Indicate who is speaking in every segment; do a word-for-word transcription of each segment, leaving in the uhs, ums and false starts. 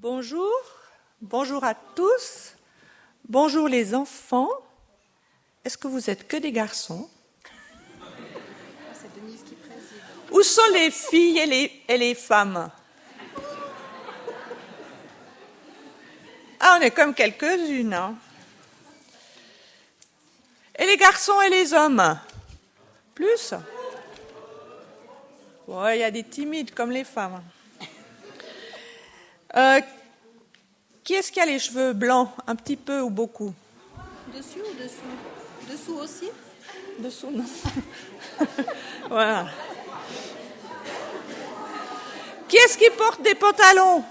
Speaker 1: Bonjour, bonjour à tous, bonjour les enfants. Est-ce que vous êtes que des garçons?
Speaker 2: C'est Denise qui préside.
Speaker 1: Où sont les filles et les, et les femmes? Ah, on est comme quelques-unes. Hein. Et les garçons et les hommes? Plus? Ouais, il y a des timides comme les femmes. Euh, qui est-ce qui a les cheveux blancs, un petit peu ou beaucoup?
Speaker 2: Dessus ou dessous? Dessous aussi?
Speaker 1: Dessous, non. Voilà. Qui est-ce qui porte des pantalons?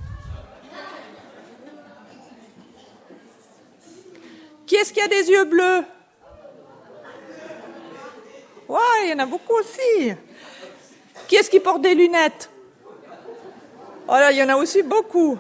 Speaker 1: Qui est-ce qui a des yeux bleus? Ouais, il y en a beaucoup aussi. Qui est-ce qui porte des lunettes? Oh là, il y en a aussi beaucoup.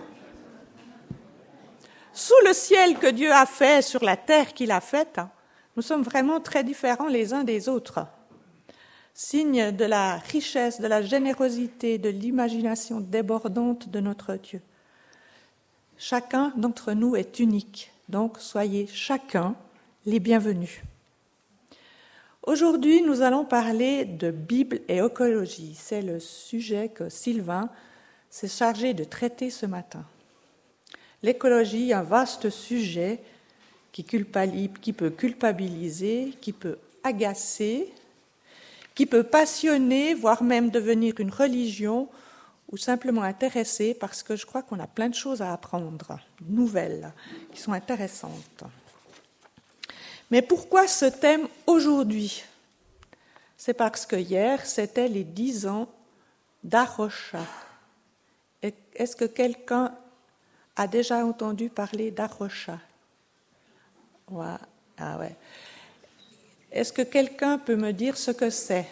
Speaker 1: Sous le ciel que Dieu a fait, sur la terre qu'il a faite, nous sommes vraiment très différents les uns des autres. Signe de la richesse, de la générosité, de l'imagination débordante de notre Dieu. Chacun d'entre nous est unique, donc soyez chacun les bienvenus. Aujourd'hui, nous allons parler de Bible et écologie. C'est le sujet que Sylvain s'est chargé de traiter ce matin. L'écologie, un vaste sujet qui, qui peut culpabiliser, qui peut agacer, qui peut passionner, voire même devenir une religion ou simplement intéresser, parce que je crois qu'on a plein de choses à apprendre, nouvelles, qui sont intéressantes. Mais pourquoi ce thème aujourd'hui? C'est parce que hier, c'était les dix ans d'Arocha. Est-ce que quelqu'un a déjà entendu parler d'Arocha? Ouais. Ah ouais. Est-ce que quelqu'un peut me dire ce que c'est?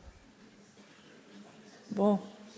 Speaker 1: Bon.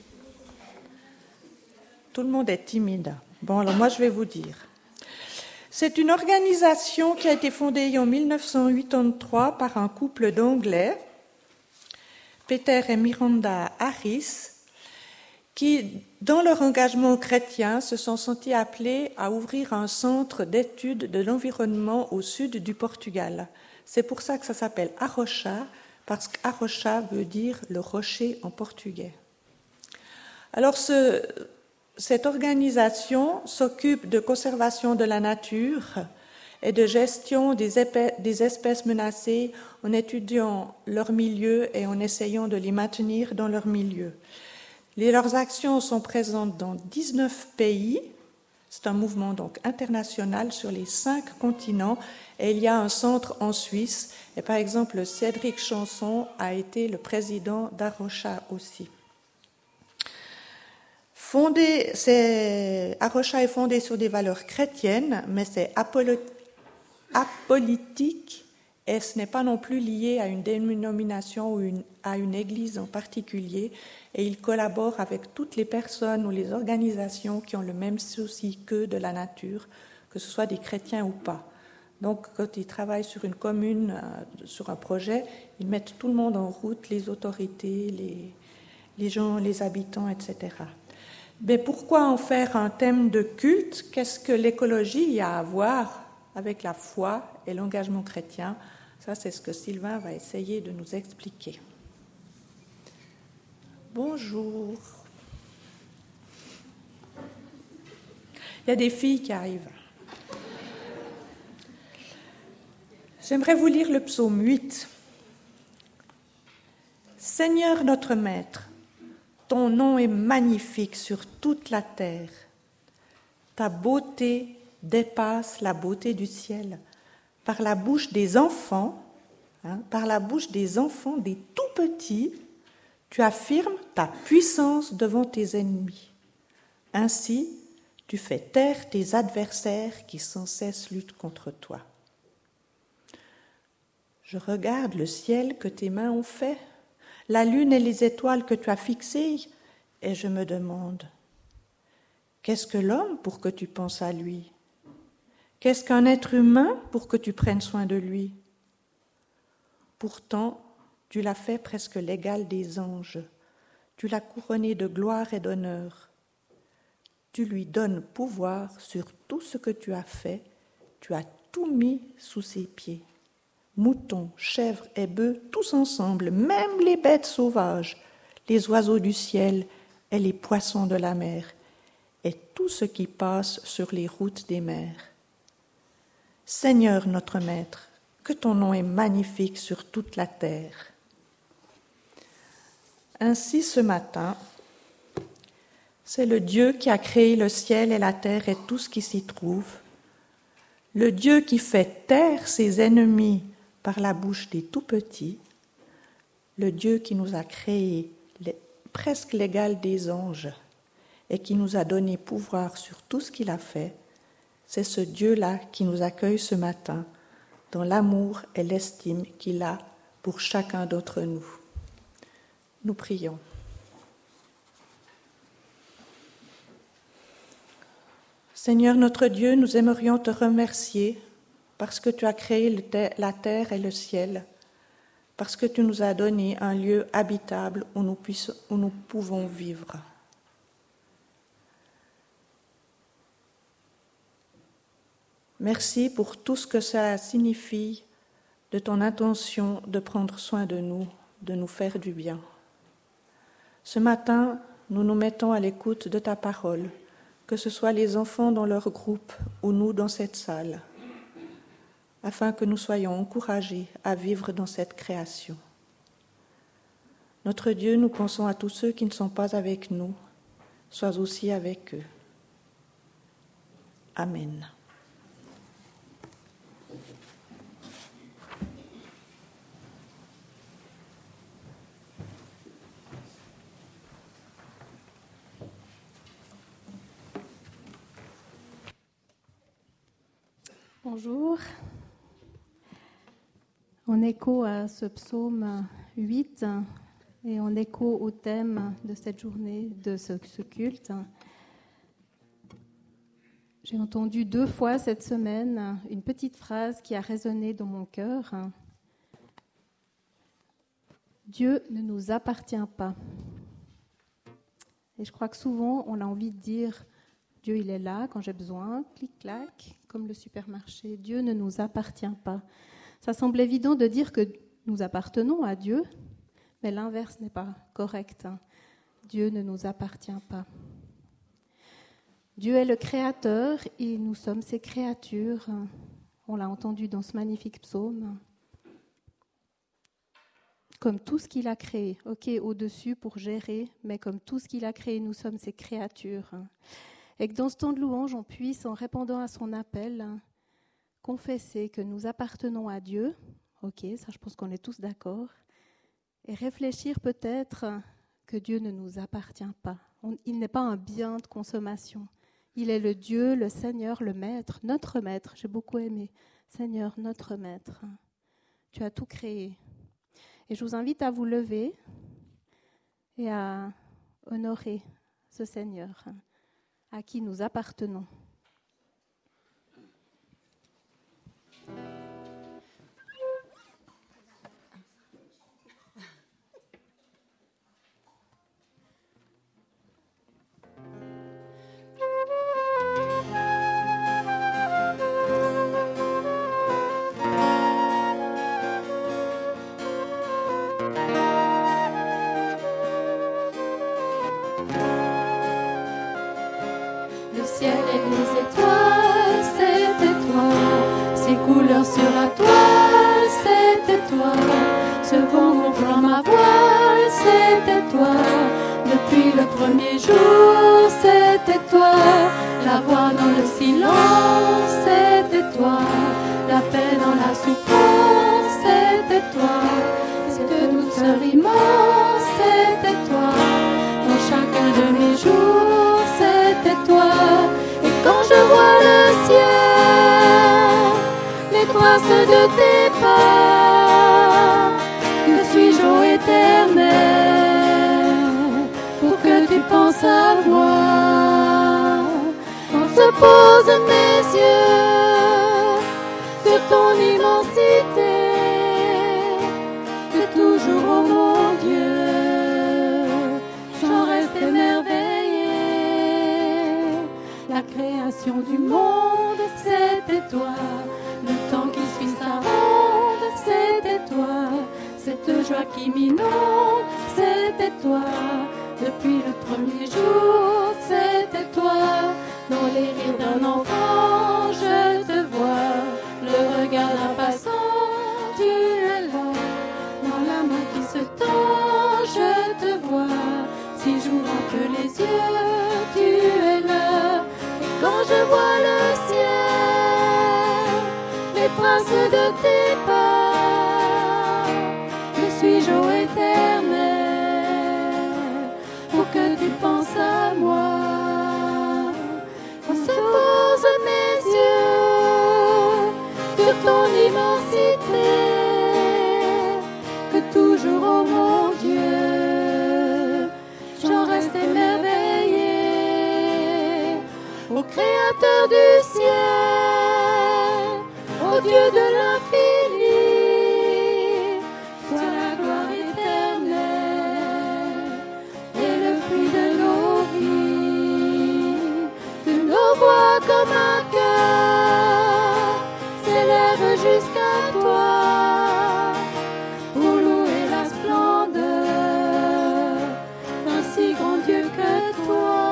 Speaker 1: Tout le monde est timide. Bon, alors moi je vais vous dire. C'est une organisation qui a été fondée en dix-neuf cent quatre-vingt-treize par un couple d'Anglais, Peter et Miranda Harris, qui, dans leur engagement chrétien, se sont sentis appelés à ouvrir un centre d'études de l'environnement au sud du Portugal. C'est pour ça que ça s'appelle Arocha, parce qu'Arocha veut dire le rocher en portugais. Alors, ce, cette organisation s'occupe de conservation de la nature et de gestion des, épais, des espèces menacées en étudiant leur milieu et en essayant de les maintenir dans leur milieu. Les, leurs actions sont présentes dans dix-neuf pays. C'est un mouvement donc international sur les cinq continents. Et il y a un centre en Suisse. Et par exemple, Cédric Chanson a été le président d'Arocha aussi. Fondé, c'est, Arocha est fondé sur des valeurs chrétiennes, mais c'est apolitique et ce n'est pas non plus lié à une dénomination ou une, à une église en particulier. Et il collabore avec toutes les personnes ou les organisations qui ont le même souci qu'eux de la nature, que ce soit des chrétiens ou pas. Donc, quand ils travaillent sur une commune, euh, sur un projet, ils mettent tout le monde en route, les autorités, les, les gens, les habitants, et cetera. Mais pourquoi en faire un thème de culte? Qu'est-ce que l'écologie a à voir avec la foi et l'engagement chrétien? Ça, c'est ce que Sylvain va essayer de nous expliquer. Bonjour. Il y a des filles qui arrivent. J'aimerais vous lire le psaume huit. Seigneur notre Maître, ton nom est magnifique sur toute la terre. Ta beauté dépasse la beauté du ciel. Par la bouche des enfants, hein, par la bouche des enfants, des tout petits, tu affirmes ta puissance devant tes ennemis. Ainsi, tu fais taire tes adversaires qui sans cesse luttent contre toi. Je regarde le ciel que tes mains ont fait, la lune et les étoiles que tu as fixées, et je me demande, qu'est-ce que l'homme pour que tu penses à lui? Qu'est-ce qu'un être humain pour que tu prennes soin de lui? Pourtant, tu l'as fait presque l'égal des anges. Tu l'as couronné de gloire et d'honneur. tu lui donnes pouvoir sur tout ce que tu as fait, tu as tout mis sous ses pieds. Moutons, chèvres et bœufs, tous ensemble, même les bêtes sauvages, les oiseaux du ciel et les poissons de la mer, et tout ce qui passe sur les routes des mers. Seigneur notre Maître, que ton nom est magnifique sur toute la terre. Ainsi ce matin, c'est le Dieu qui a créé le ciel et la terre et tout ce qui s'y trouve, le Dieu qui fait taire ses ennemis par la bouche des tout-petits, le Dieu qui nous a créés les, presque l'égal des anges et qui nous a donné pouvoir sur tout ce qu'il a fait, c'est ce Dieu-là qui nous accueille ce matin dans l'amour et l'estime qu'il a pour chacun d'entre nous. Nous prions. Seigneur notre Dieu, nous aimerions te remercier parce que tu as créé la terre et le ciel, parce que tu nous as donné un lieu habitable où nous, puissions, où nous pouvons vivre. Merci pour tout ce que cela signifie de ton intention de prendre soin de nous, de nous faire du bien. Ce matin, nous nous mettons à l'écoute de ta parole, que ce soit les enfants dans leur groupe ou nous dans cette salle, afin que nous soyons encouragés à vivre dans cette création. Notre Dieu, nous pensons à tous ceux qui ne sont pas avec nous, sois aussi avec eux. Amen.
Speaker 2: Bonjour. En écho à ce psaume huit et en écho au thème de cette journée, de ce, ce culte, j'ai entendu deux fois cette semaine une petite phrase qui a résonné dans mon cœur. Dieu ne nous appartient pas. Et je crois que souvent, on a envie de dire Dieu, il est là quand j'ai besoin, clic-clac, comme le supermarché. Dieu ne nous appartient pas. Ça semble évident de dire que nous appartenons à Dieu, mais l'inverse n'est pas correct. Dieu ne nous appartient pas. Dieu est le Créateur et nous sommes ses créatures. On l'a entendu dans ce magnifique psaume. Comme tout ce qu'il a créé, ok, au-dessus pour gérer, mais comme tout ce qu'il a créé, nous sommes ses créatures. Et que dans ce temps de louange, on puisse, en répondant à son appel, confesser que nous appartenons à Dieu, ok, ça je pense qu'on est tous d'accord, et réfléchir peut-être que Dieu ne nous appartient pas. On, il n'est pas un bien de consommation. Il est le Dieu, le Seigneur, le Maître, notre Maître, j'ai beaucoup aimé. Seigneur, notre Maître, tu as tout créé. Et je vous invite à vous lever et à honorer ce Seigneur à qui nous appartenons.
Speaker 3: Couleur sur la toile, c'était toi. Ce vent gonflant ma voile, c'était toi. Depuis le premier jour, c'était toi. La voix dans le silence, c'était toi. La paix dans la souffrance, c'était toi. Cette douceur immense, c'était toi. Dans chacun de mes jours, c'était toi. Et quand je vois le ciel, les traces de tes pas, que suis-je ô éternel, pour que tu penses à moi. Quand se posent mes yeux sur ton immensité, et toujours, ô mon Dieu, j'en reste émerveillé. fondation du monde, c'était toi. Le temps qui suit sa ronde, c'était toi. Cette joie qui m'inonde, c'était toi. Depuis le premier jour, c'était toi. Dans les rires d'un enfant, je te vois. Le regard d'un passant, tu es là. Dans la main qui se tend, je te vois. Si j'ouvre un peu les yeux, tu es là. Et quand je vois le ciel, les traces de tes pas, je suis au éternel pour que tu penses à moi. Quand se posent mes yeux sur ton immensité, que toujours, oh mon Dieu, j'en reste émerveillé. Au Créateur du ciel, au Dieu de l'infini, soit la gloire éternelle et le fruit de nos vies, que nos voix comme un cœur s'élèvent jusqu'à toi pour louer la splendeur d'un si grand Dieu que toi.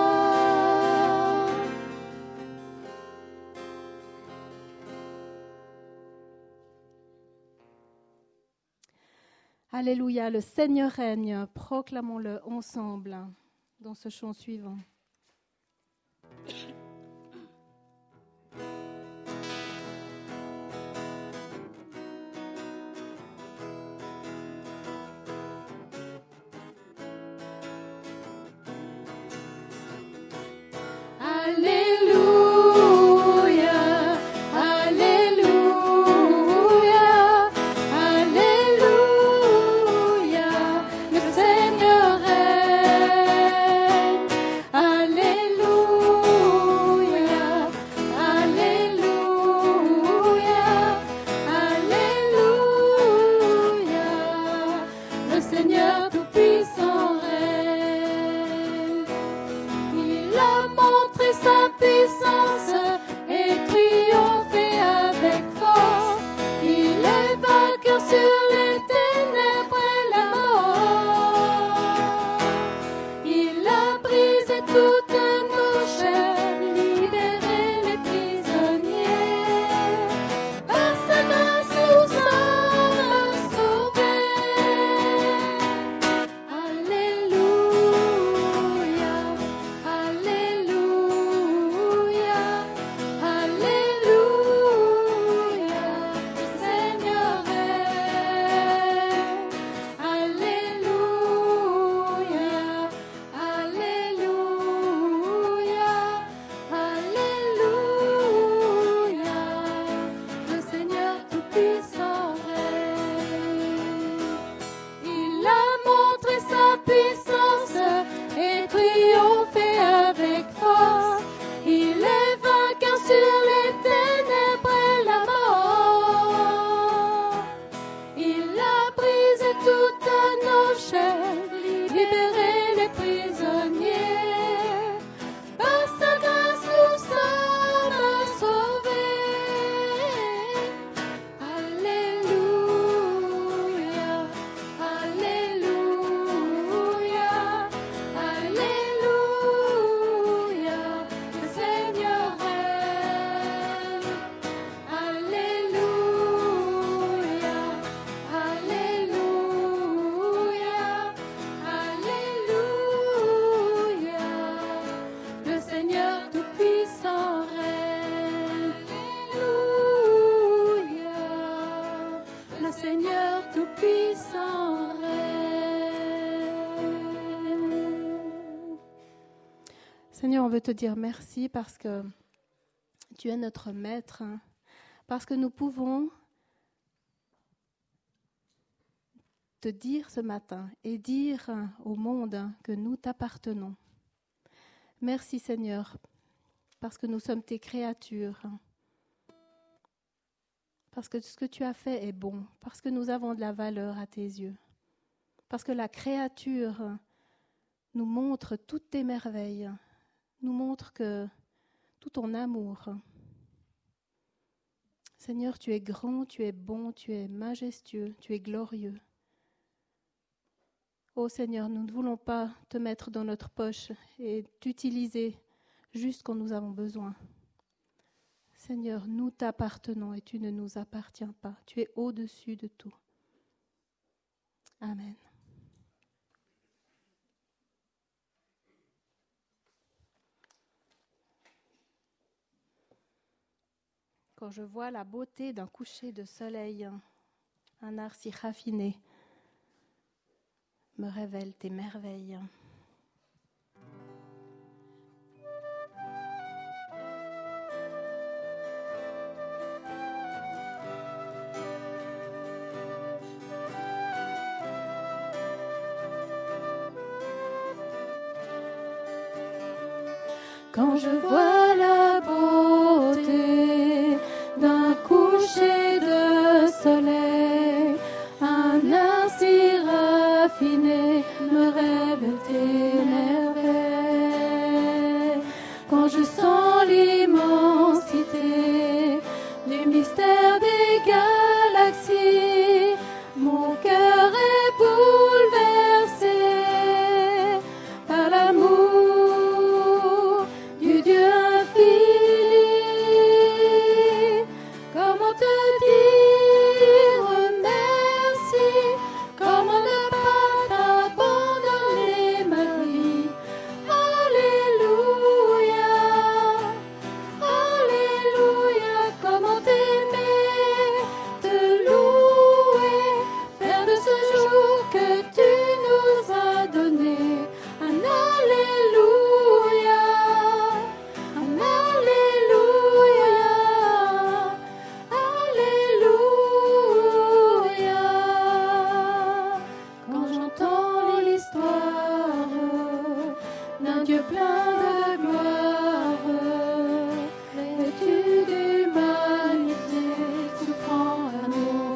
Speaker 2: Alléluia, le Seigneur règne, proclamons-le ensemble dans ce chant suivant.
Speaker 3: Alléluia, Alléluia, Alléluia, le Seigneur règne. Alléluia, Alléluia, Alléluia, le Seigneur Tout-Puissant règne. Il a montré sa puissance et triomphé avec force. Il est vainqueur sur les ténèbres et la mort. Il a brisé toutes nos chaînes, libéré les prisonniers. Par sa grâce nous sommes sauvés. Alléluia, Alléluia, Alléluia, le Seigneur règne. Alléluia, Alléluia, Alléluia, le Seigneur Tout-Puissant règne. Il a montré sa puissance et triomphé avec force. Il est vainqueur sur les ténèbres et la mort. Il a brisé toutes nos chaînes, libéré les prisonniers. Par sa grâce nous sommes sauvés. Alléluia, Alléluia, Alléluia, le Seigneur règne. Alléluia, Alléluia, Alléluia, le Seigneur Tout-Puissant règne. Alléluia, le Seigneur Tout-Puissant règne.
Speaker 2: Seigneur, on veut te dire merci parce que tu es notre maître, hein, parce que nous pouvons te dire ce matin et dire au monde que nous t'appartenons. Merci Seigneur, parce que nous sommes tes créatures, parce que ce que tu as fait est bon, parce que nous avons de la valeur à tes yeux, parce que la créature nous montre toutes tes merveilles, nous montre que tout ton amour. Seigneur, tu es grand, tu es bon, tu es majestueux, tu es glorieux. Ô Seigneur, nous ne voulons pas te mettre dans notre poche et t'utiliser juste quand nous avons besoin. Seigneur, nous t'appartenons et tu ne nous appartiens pas. Tu es au-dessus de tout. Amen. Quand je vois la beauté d'un coucher de soleil, un art si raffiné me révèle tes merveilles.
Speaker 3: Quand je vois la beauté d'un coucher de soleil, un art si raffiné me révèle tes merveilles. Quand je sens l'immensité du mystère des galaxies, mon cœur est bouleversé par l'amour du Dieu infini. Comment te dire merci, comment ne pas t'abandonner ma vie. Alléluia, Alléluia, comment t'aimer, te louer, faire de ce jour que tu nous as donné un Alléluia, un Alléluia, Alléluia. Quand j'entends l'histoire d'un Dieu plein de gloire, vêtu d'humanité, souffrant à nos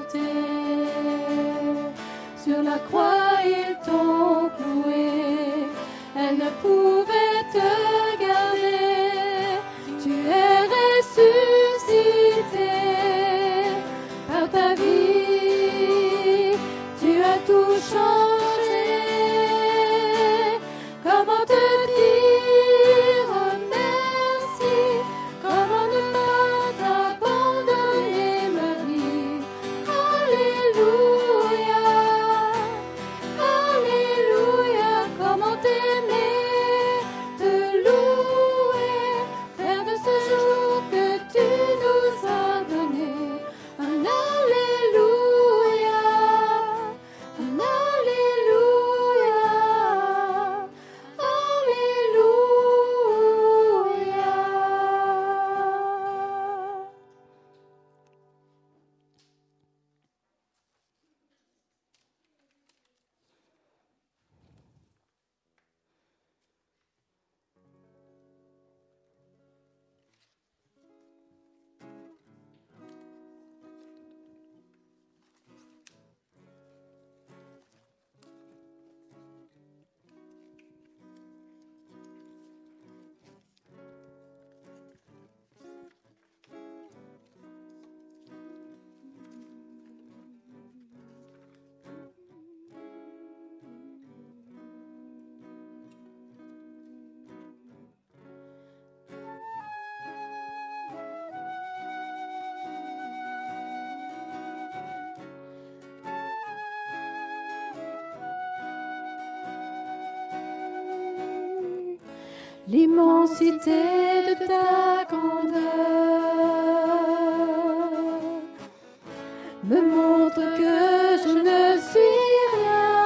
Speaker 3: côtés, sur la croix ils t'ont cloué, elle ne pouvait te garder. Tu es ressuscité par ta vie, tu as tout changé. Comment te dire merci, comment ne pas t'abandonner ma vie. Alléluia, Alléluia, comment t'aimer, te louer, faire de ce jour que tu nous as donné un Alléluia, un Alléluia, Alléluia. L'immensité de ta grandeur me montre que je ne suis rien.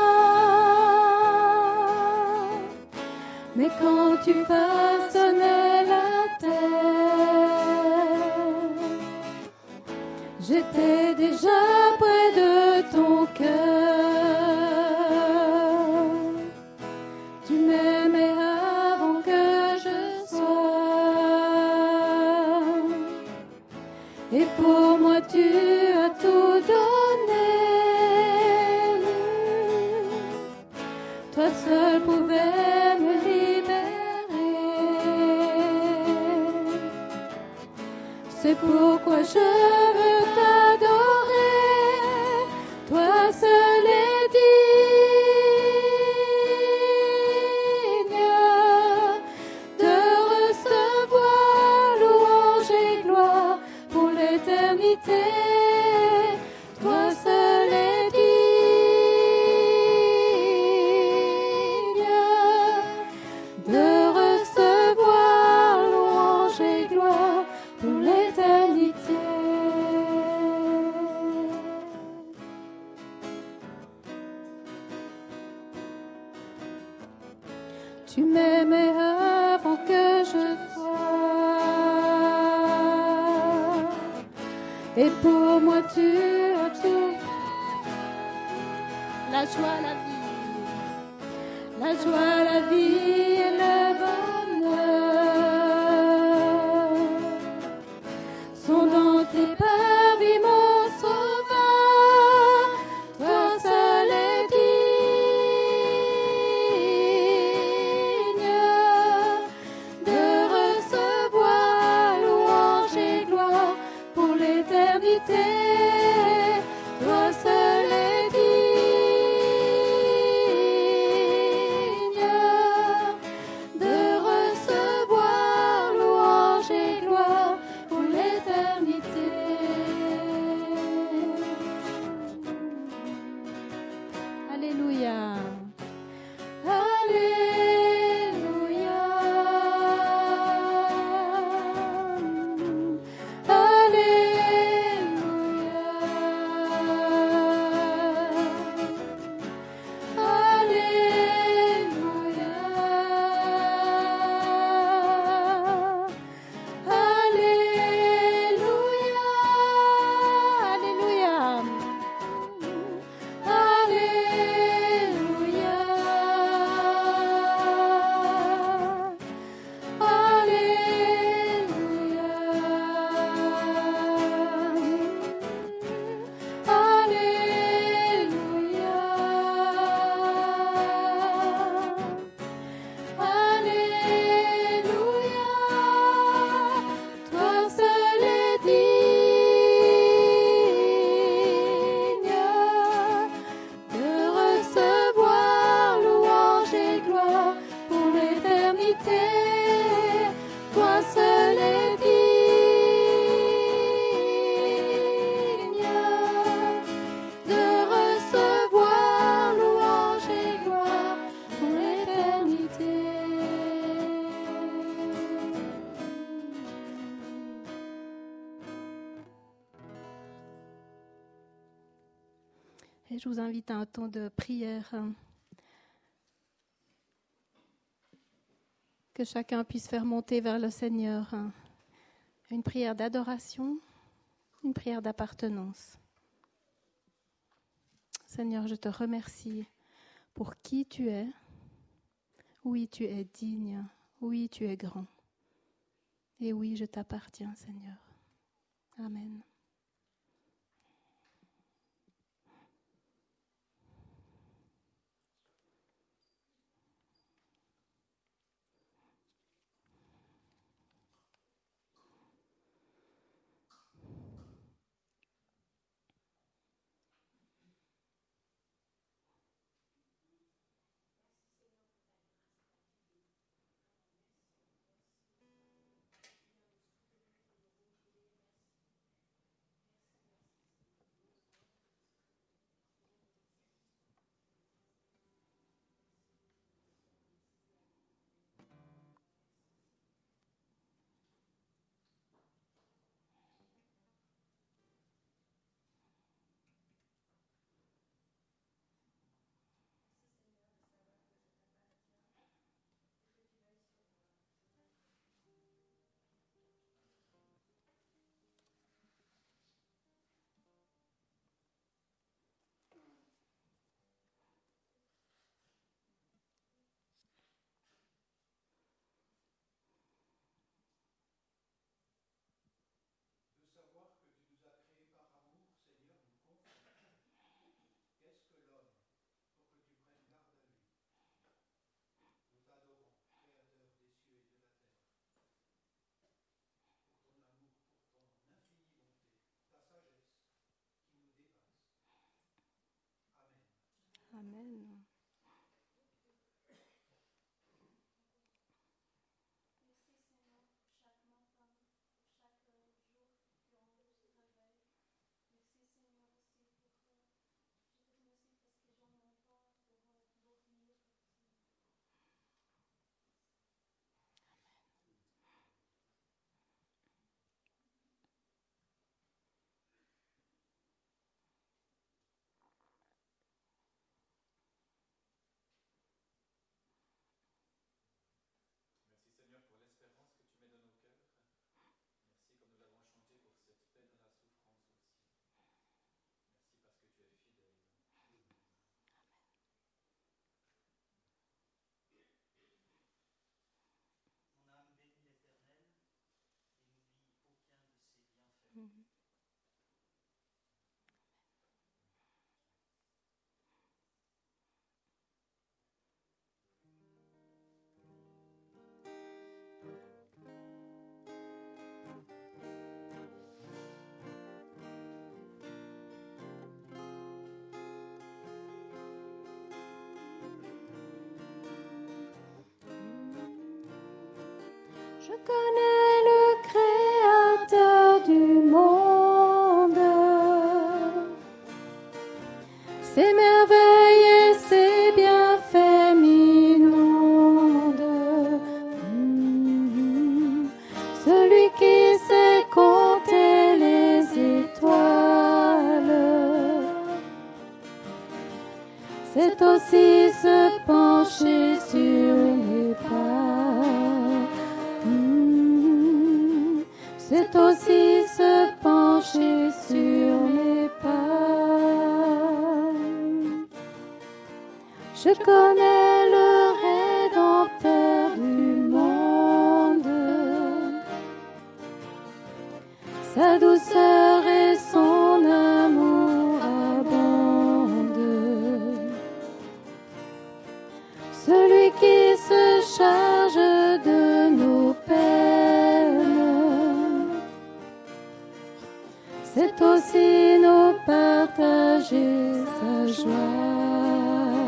Speaker 3: Mais quand tu façonnais la terre, j'étais déjà près de ton cœur. Tu m'aimais avant que je sois, et pour moi tu as tout donné. Toi seul pouvais me libérer. C'est pourquoi je veux t'adorer, toi seul est digne de recevoir louange et gloire pour l'éternité. Toi seul est digne de recevoir louange et gloire pour l'éternité. Tu m'aimais avant que je sois, et pour moi tu as tout. La joie, la vie, la joie, la vie et le bonheur sont dans tes parvis, mon sauveur. Toi seul est digne de recevoir louange et gloire pour l'éternité. Toi seul est digne de recevoir louange et gloire pour l'éternité. Alléluia. Alléluia. Et je vous invite à un temps de prière. Que chacun puisse faire monter vers le Seigneur une prière d'adoration, une prière d'appartenance. Seigneur, je te remercie pour qui tu es. Oui, tu es digne. Oui, tu es grand. Et oui, je t'appartiens, Seigneur. Amen.
Speaker 2: Amen. Je connais le Créateur du monde, ses merveilles et ses bienfaits m'inondent. Mmh. Celui qui sait compter les étoiles, c'est aussi se pencher sur les pas. C'est aussi se pencher sur les pas. Je connais le Rédempteur du monde, sa douceur et son amour abondent. Celui qui se charge de nos peines, c'est aussi nous partager sa joie.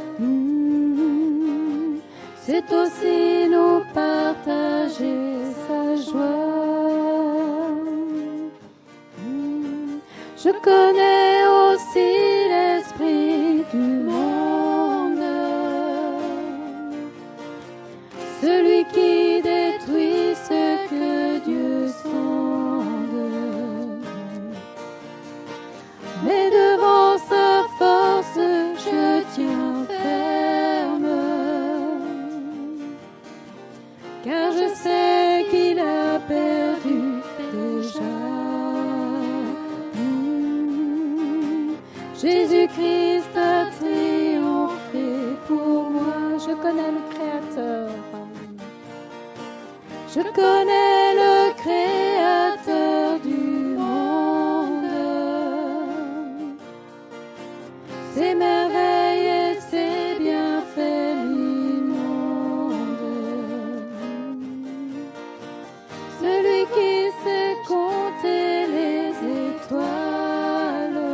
Speaker 2: Mmh. C'est aussi nous partager sa joie. Mmh. Je connais aussi l'esprit du monde, celui qui détruit ce que Dieu sonde. Mais devant sa force, je tiens ferme, car je sais qu'il a perdu déjà. Mmh. Jésus-Christ a triomphé pour moi. Je connais le Créateur. Je connais le Créateur du monde, ses merveilles et ses bienfaits m'inondent. Celui qui sait compter les étoiles,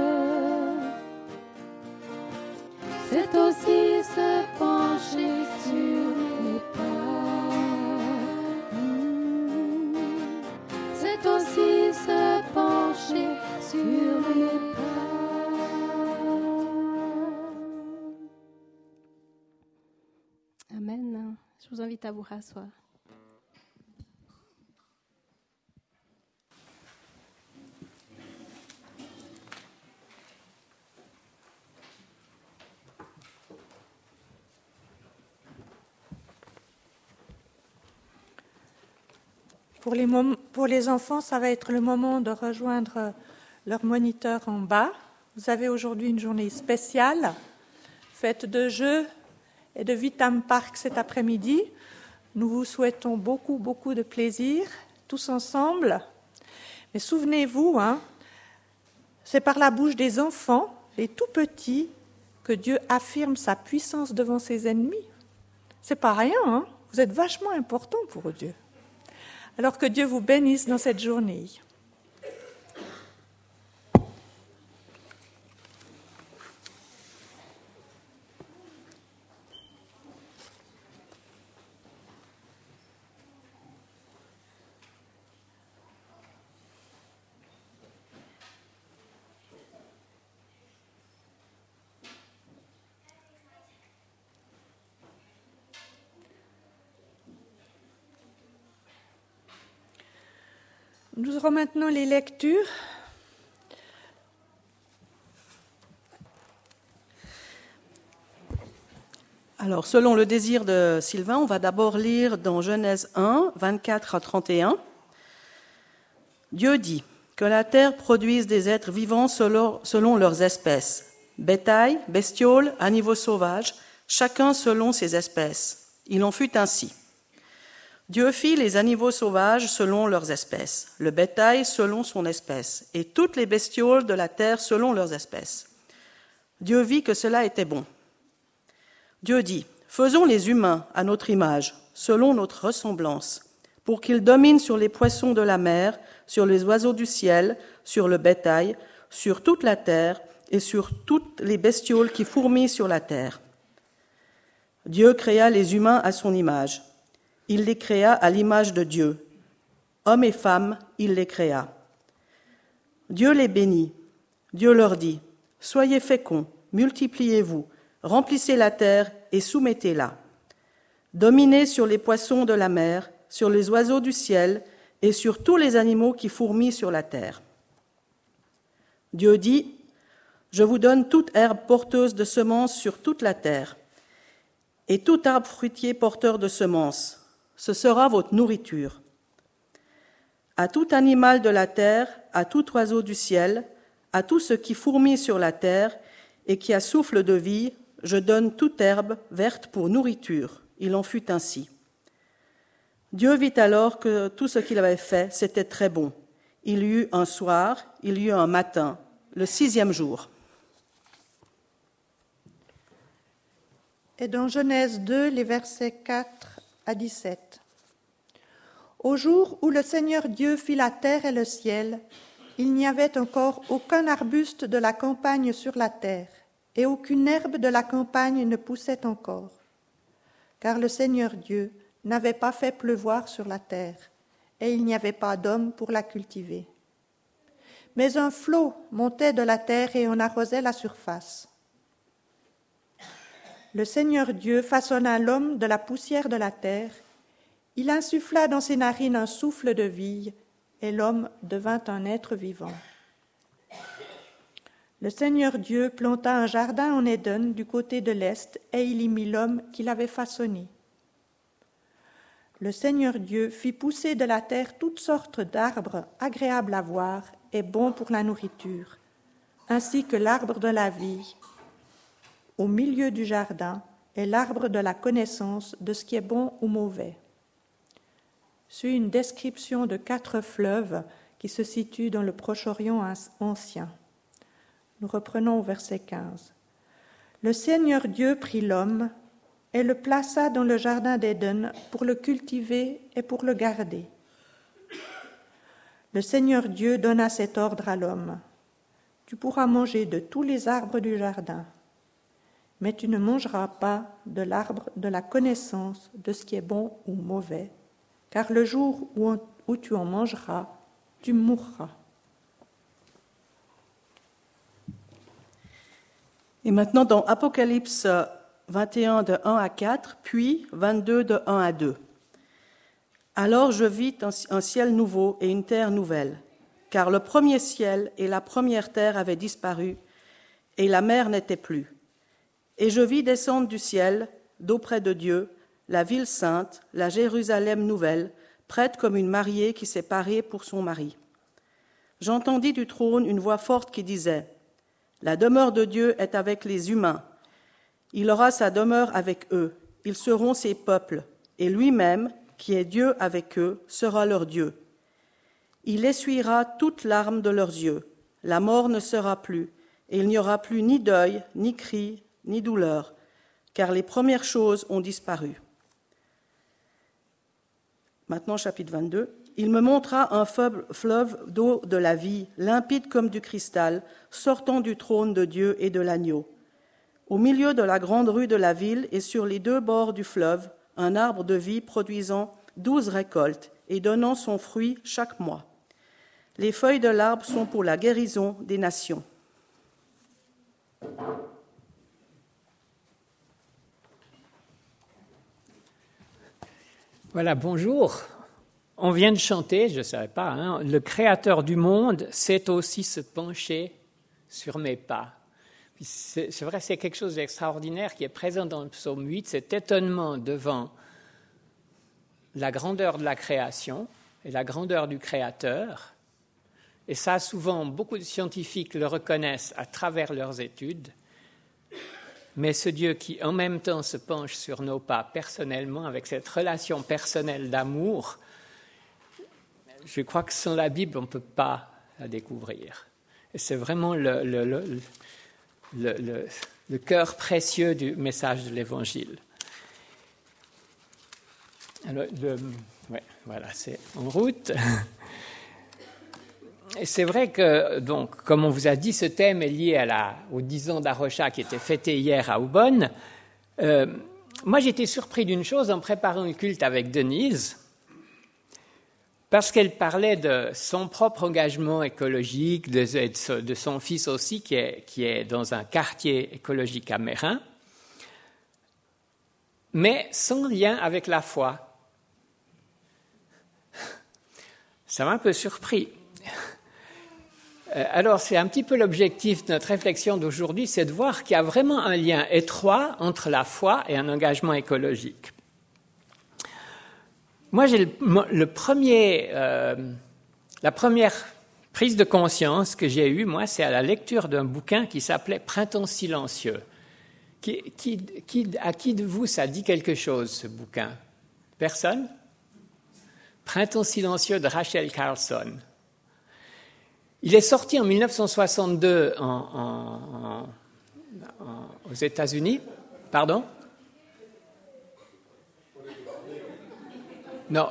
Speaker 2: c'est aussi se pencher sur les pas. C'est aussi se pencher sur les pas. Amen. Je vous invite à vous rasseoir.
Speaker 1: Pour les, mom- pour les enfants, ça va être le moment de rejoindre leur moniteur en bas. Vous avez aujourd'hui une journée spéciale, faite de jeux et de Vitam Park cet après-midi. Nous vous souhaitons beaucoup, beaucoup de plaisir, tous ensemble. Mais souvenez-vous, hein, c'est par la bouche des enfants, les tout petits, que Dieu affirme sa puissance devant ses ennemis. C'est pas rien, hein. Vous êtes vachement important pour Dieu. Alors que Dieu vous bénisse dans cette journée. Nous aurons maintenant les lectures.
Speaker 4: Alors, selon le désir de Sylvain, on va d'abord lire dans Genèse un, vingt-quatre à trente et un. Dieu dit que la terre produise des êtres vivants selon, selon leurs espèces, bétail, bestioles, animaux sauvages, chacun selon ses espèces. Il en fut ainsi. Dieu fit les animaux sauvages selon leurs espèces, le bétail selon son espèce, et toutes les bestioles de la terre selon leurs espèces. Dieu vit que cela était bon. Dieu dit, faisons les humains à notre image, selon notre ressemblance, pour qu'ils dominent sur les poissons de la mer, sur les oiseaux du ciel, sur le bétail, sur toute la terre et sur toutes les bestioles qui fourmillent sur la terre. Dieu créa les humains à son image. Il les créa à l'image de Dieu. Hommes et femmes, il les créa. Dieu les bénit. Dieu leur dit, soyez féconds, multipliez-vous, remplissez la terre et soumettez-la. Dominez sur les poissons de la mer, sur les oiseaux du ciel et sur tous les animaux qui fourmillent sur la terre. Dieu dit, je vous donne toute herbe porteuse de semences sur toute la terre, et tout arbre fruitier porteur de semences. Ce sera votre nourriture. À tout animal de la terre, à tout oiseau du ciel, à tout ce qui fourmille sur la terre et qui a souffle de vie, je donne toute herbe verte pour nourriture. Il en fut ainsi. Dieu vit alors que tout ce qu'il avait fait, c'était très bon. Il y eut un soir, il y eut un matin, le sixième jour.
Speaker 1: Et dans Genèse deux, les versets quatre à dix-sept. Au jour où le Seigneur Dieu fit la terre et le ciel, il n'y avait encore aucun arbuste de la campagne sur la terre, et aucune herbe de la campagne ne poussait encore, car le Seigneur Dieu n'avait pas fait pleuvoir sur la terre, et il n'y avait pas d'homme pour la cultiver. Mais un flot montait de la terre et en arrosait la surface. Le Seigneur Dieu façonna l'homme de la poussière de la terre, il insuffla dans ses narines un souffle de vie, et l'homme devint un être vivant. Le Seigneur Dieu planta un jardin en Éden du côté de l'est, et il y mit l'homme qu'il avait façonné. Le Seigneur Dieu fit pousser de la terre toutes sortes d'arbres agréables à voir et bons pour la nourriture, ainsi que l'arbre de la vie au milieu du jardin et l'arbre de la connaissance de ce qui est bon ou mauvais. Suit une description de quatre fleuves qui se situent dans le Proche-Orient ancien. Nous reprenons au verset quinze. Le Seigneur Dieu prit l'homme et le plaça dans le jardin d'Éden pour le cultiver et pour le garder. Le Seigneur Dieu donna cet ordre à l'homme. Tu pourras manger de tous les arbres du jardin, mais tu ne mangeras pas de l'arbre de la connaissance de ce qui est bon ou mauvais, car le jour où, on, où tu en mangeras, tu mourras.
Speaker 4: Et maintenant dans Apocalypse vingt et un de un à quatre, puis vingt-deux de un à deux. Alors je vis un ciel nouveau et une terre nouvelle, car le premier ciel et la première terre avaient disparu, et la mer n'était plus. Et je vis descendre du ciel, d'auprès de Dieu, la ville sainte, la Jérusalem nouvelle, prête comme une mariée qui s'est parée pour son mari. J'entendis du trône une voix forte qui disait « La demeure de Dieu est avec les humains. Il aura sa demeure avec eux. Ils seront ses peuples. Et lui-même, qui est Dieu avec eux, sera leur Dieu. Il essuiera toute larme de leurs yeux. La mort ne sera plus. Et il n'y aura plus ni deuil, ni cri, ni douleur, car les premières choses ont disparu. » Maintenant, chapitre vingt-deux. Il me montra un fleuve d'eau de la vie, limpide comme du cristal, sortant du trône de Dieu et de l'agneau. Au milieu de la grande rue de la ville et sur les deux bords du fleuve, un arbre de vie produisant douze récoltes et donnant son fruit chaque mois. Les feuilles de l'arbre sont pour la guérison des nations.
Speaker 5: Voilà, bonjour. on vient de chanter, je ne savais pas, hein, le Créateur du monde sait aussi se pencher sur mes pas. C'est, c'est vrai, c'est quelque chose d'extraordinaire qui est présent dans le psaume huit, cet étonnement devant la grandeur de la création et la grandeur du Créateur. Et ça, souvent, beaucoup de scientifiques le reconnaissent à travers leurs études. Mais ce Dieu qui, en même temps, se penche sur nos pas personnellement, avec cette relation personnelle d'amour, je crois que sans la Bible, on ne peut pas la découvrir. Et c'est vraiment le, le, le, le, le, le cœur précieux du message de l'Évangile. Alors, le, ouais, voilà, c'est en route. Et c'est vrai que, donc, comme on vous a dit, ce thème est lié à la, aux dix ans d'Arocha qui était fêté hier à Aubonne. Euh, moi, j'étais surpris d'une chose en préparant le culte avec Denise, parce qu'elle parlait de son propre engagement écologique, de, de son fils aussi, qui est, qui est dans un quartier écologique à Mérin, mais sans lien avec la foi. Ça m'a un peu surpris. Alors, c'est un petit peu l'objectif de notre réflexion d'aujourd'hui, c'est de voir qu'il y a vraiment un lien étroit entre la foi et un engagement écologique. Moi, j'ai le, le premier, euh, la première prise de conscience que j'ai eue, moi, c'est à la lecture d'un bouquin qui s'appelait « Printemps silencieux ». Qui, qui, qui, à qui de vous ça dit quelque chose, ce bouquin? Personne? « Printemps silencieux » de Rachel Carlson. Il est sorti en mille neuf cent soixante-deux en, en, en, en, aux États-Unis. Pardon? Non.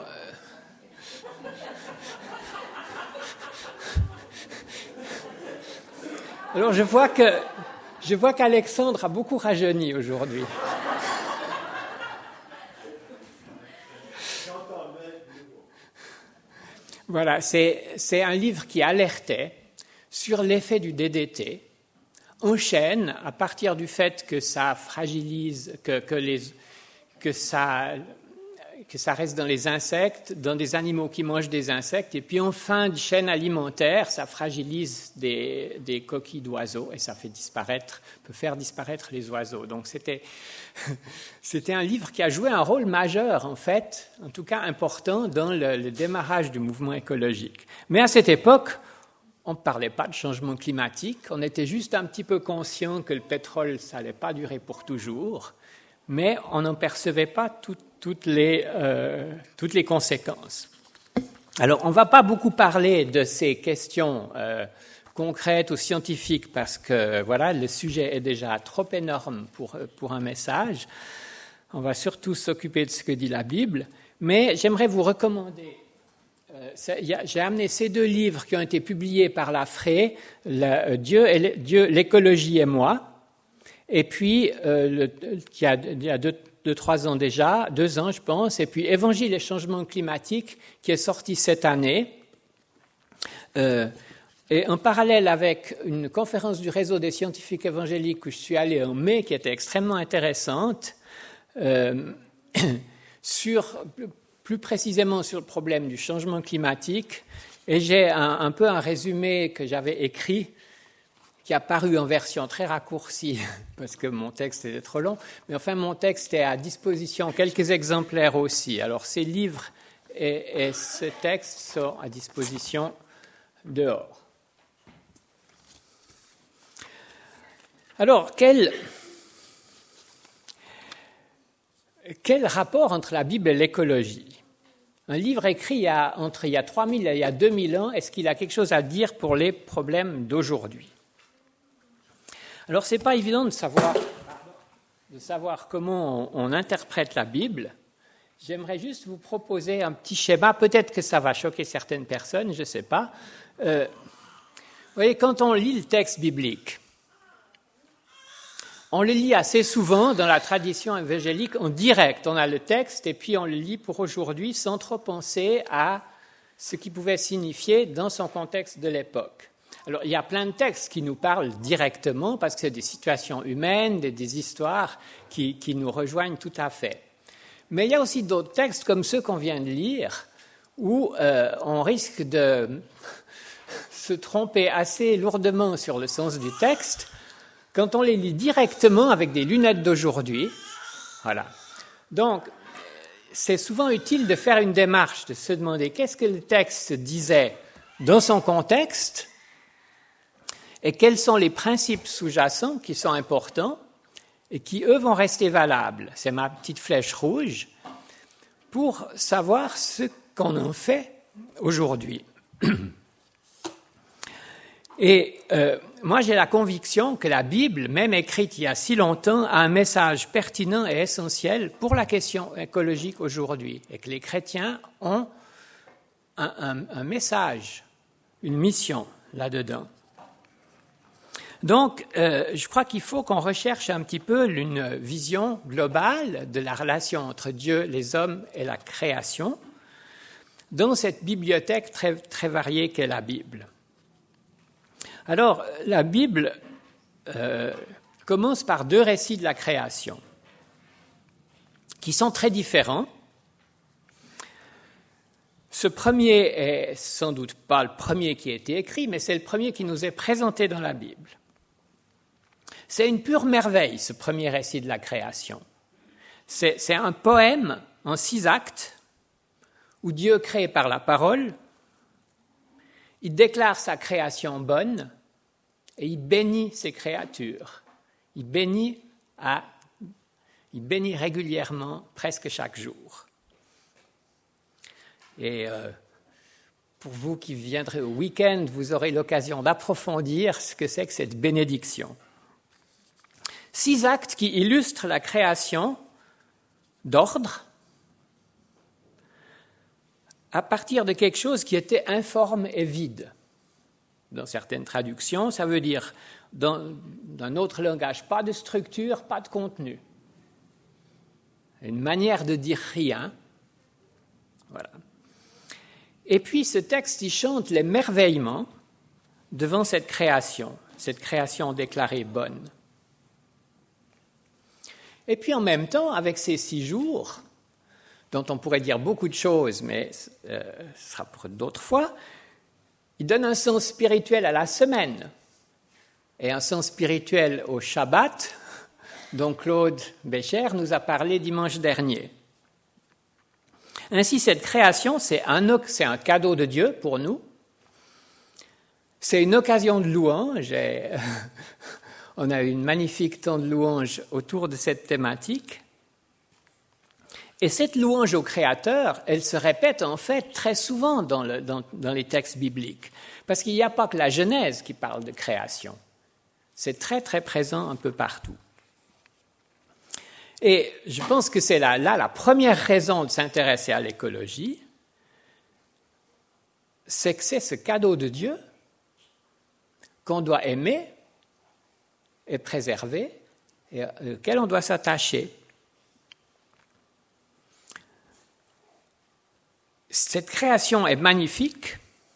Speaker 5: Alors je vois que je vois qu'Alexandre a beaucoup rajeuni aujourd'hui. Voilà, c'est, c'est un livre qui alertait sur l'effet du D D T en chaîne à partir du fait que ça fragilise, que, que, les, que, ça, que ça reste dans les insectes, dans des animaux qui mangent des insectes, et puis en fin de chaîne alimentaire, ça fragilise des, des coquilles d'oiseaux et ça fait disparaître, peut faire disparaître les oiseaux. Donc c'était, c'était un livre qui a joué un rôle majeur, en fait, en tout cas important, dans le, le démarrage du mouvement écologique. Mais à cette époque, on ne parlait pas de changement climatique, on était juste un petit peu conscient que le pétrole, ça n'allait pas durer pour toujours, mais on n'en percevait pas tout, toutes, les, euh, toutes les conséquences. Alors, on ne va pas beaucoup parler de ces questions euh, concrètes ou scientifiques parce que voilà, le sujet est déjà trop énorme pour, pour un message. On va surtout s'occuper de ce que dit la Bible, mais j'aimerais vous recommander. Euh, ça, y a, j'ai amené ces deux livres qui ont été publiés par la F R E, la, euh, Dieu, et, Dieu, l'écologie et moi, et puis euh, le, qui a, il y a deux, deux, trois ans déjà, deux ans je pense, et puis Évangile et changement climatique qui est sorti cette année. Euh, Et en parallèle avec une conférence du réseau des scientifiques évangéliques où je suis allé en mai, qui était extrêmement intéressante, euh, sur, plus précisément sur le problème du changement climatique. Et j'ai un, un peu un résumé que j'avais écrit, qui a paru en version très raccourcie, parce que mon texte était trop long. Mais enfin, mon texte est à disposition, quelques exemplaires aussi. Alors, ces livres et, et ce texte sont à disposition dehors. Alors, quel, quel rapport entre la Bible et l'écologie? Un livre écrit il y a, entre il y a trois mille et il y a deux mille ans, est-ce qu'il a quelque chose à dire pour les problèmes d'aujourd'hui? Alors, ce n'est pas évident de savoir, de savoir comment on, on interprète la Bible. J'aimerais juste vous proposer un petit schéma. Peut-être que ça va choquer certaines personnes, je ne sais pas. Euh, vous voyez, quand on lit le texte biblique, on le lit assez souvent dans la tradition évangélique en direct. On a le texte et puis on le lit pour aujourd'hui sans trop penser à ce qu'il pouvait signifier dans son contexte de l'époque. Alors, il y a plein de textes qui nous parlent directement parce que c'est des situations humaines, des, des histoires qui, qui nous rejoignent tout à fait. Mais il y a aussi d'autres textes comme ceux qu'on vient de lire où euh, on risque de se tromper assez lourdement sur le sens du texte quand on les lit directement avec des lunettes d'aujourd'hui. Voilà. Donc, c'est souvent utile de faire une démarche, de se demander qu'est-ce que le texte disait dans son contexte et quels sont les principes sous-jacents qui sont importants et qui, eux, vont rester valables. C'est ma petite flèche rouge pour savoir ce qu'on en fait aujourd'hui. Et euh, moi, j'ai la conviction que la Bible, même écrite il y a si longtemps, a un message pertinent et essentiel pour la question écologique aujourd'hui, et que les chrétiens ont un, un, un message, une mission là-dedans. Donc, euh, je crois qu'il faut qu'on recherche un petit peu une vision globale de la relation entre Dieu, les hommes et la création dans cette bibliothèque très, très variée qu'est la Bible. Alors, la Bible euh, commence par deux récits de la création qui sont très différents. Ce premier est sans doute pas le premier qui a été écrit, mais c'est le premier qui nous est présenté dans la Bible. C'est une pure merveille, ce premier récit de la création. C'est, c'est un poème en six actes où Dieu crée par la parole, il déclare sa création bonne et il bénit ses créatures. Il bénit, à, il bénit régulièrement, presque chaque jour. Et euh, pour vous qui viendrez au week-end, vous aurez l'occasion d'approfondir ce que c'est que cette bénédiction. Six actes qui illustrent la création d'ordre à partir de quelque chose qui était informe et vide. Dans certaines traductions, ça veut dire, dans un autre langage, pas de structure, pas de contenu. Une manière de dire rien. Voilà. Et puis ce texte, il chante l'émerveillement devant cette création, cette création déclarée bonne. Et puis en même temps, avec ces six jours, dont on pourrait dire beaucoup de choses, mais euh, ce sera pour d'autres fois, il donne un sens spirituel à la semaine et un sens spirituel au Shabbat, dont Claude Bécher nous a parlé dimanche dernier. Ainsi, cette création, c'est un, c'est un cadeau de Dieu pour nous. C'est une occasion de louange. Et on a eu une magnifique temps de louange autour de cette thématique. Et cette louange au Créateur, elle se répète en fait très souvent dans, le, dans, dans les textes bibliques. Parce qu'il n'y a pas que la Genèse qui parle de création. C'est très très présent un peu partout. Et je pense que c'est là, là la première raison de s'intéresser à l'écologie, c'est que c'est ce cadeau de Dieu qu'on doit aimer et préserver et auquel on doit s'attacher. Cette création est magnifique.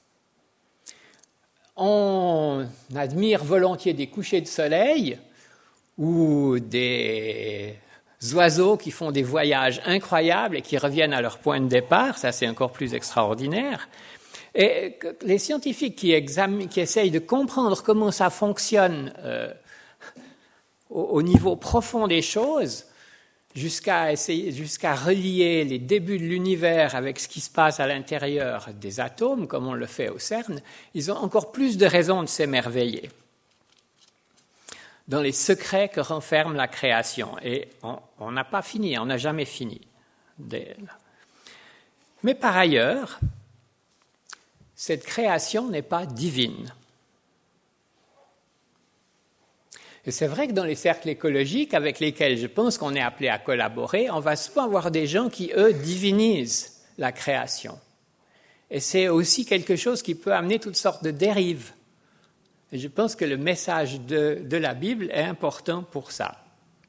Speaker 5: On admire volontiers des couchers de soleil ou des oiseaux qui font des voyages incroyables et qui reviennent à leur point de départ. Ça, c'est encore plus extraordinaire. Et les scientifiques qui, examinent, qui essayent de comprendre comment ça fonctionne euh, au, au niveau profond des choses, jusqu'à essayer, jusqu'à relier les débuts de l'univers avec ce qui se passe à l'intérieur des atomes, comme on le fait au CERN, ils ont encore plus de raisons de s'émerveiller dans les secrets que renferme la création. Et on n'a pas fini, on n'a jamais fini. Mais par ailleurs, cette création n'est pas divine. Et c'est vrai que dans les cercles écologiques avec lesquels je pense qu'on est appelé à collaborer, on va souvent avoir des gens qui, eux, divinisent la création. Et c'est aussi quelque chose qui peut amener toutes sortes de dérives. Et je pense que le message de, de la Bible est important pour ça.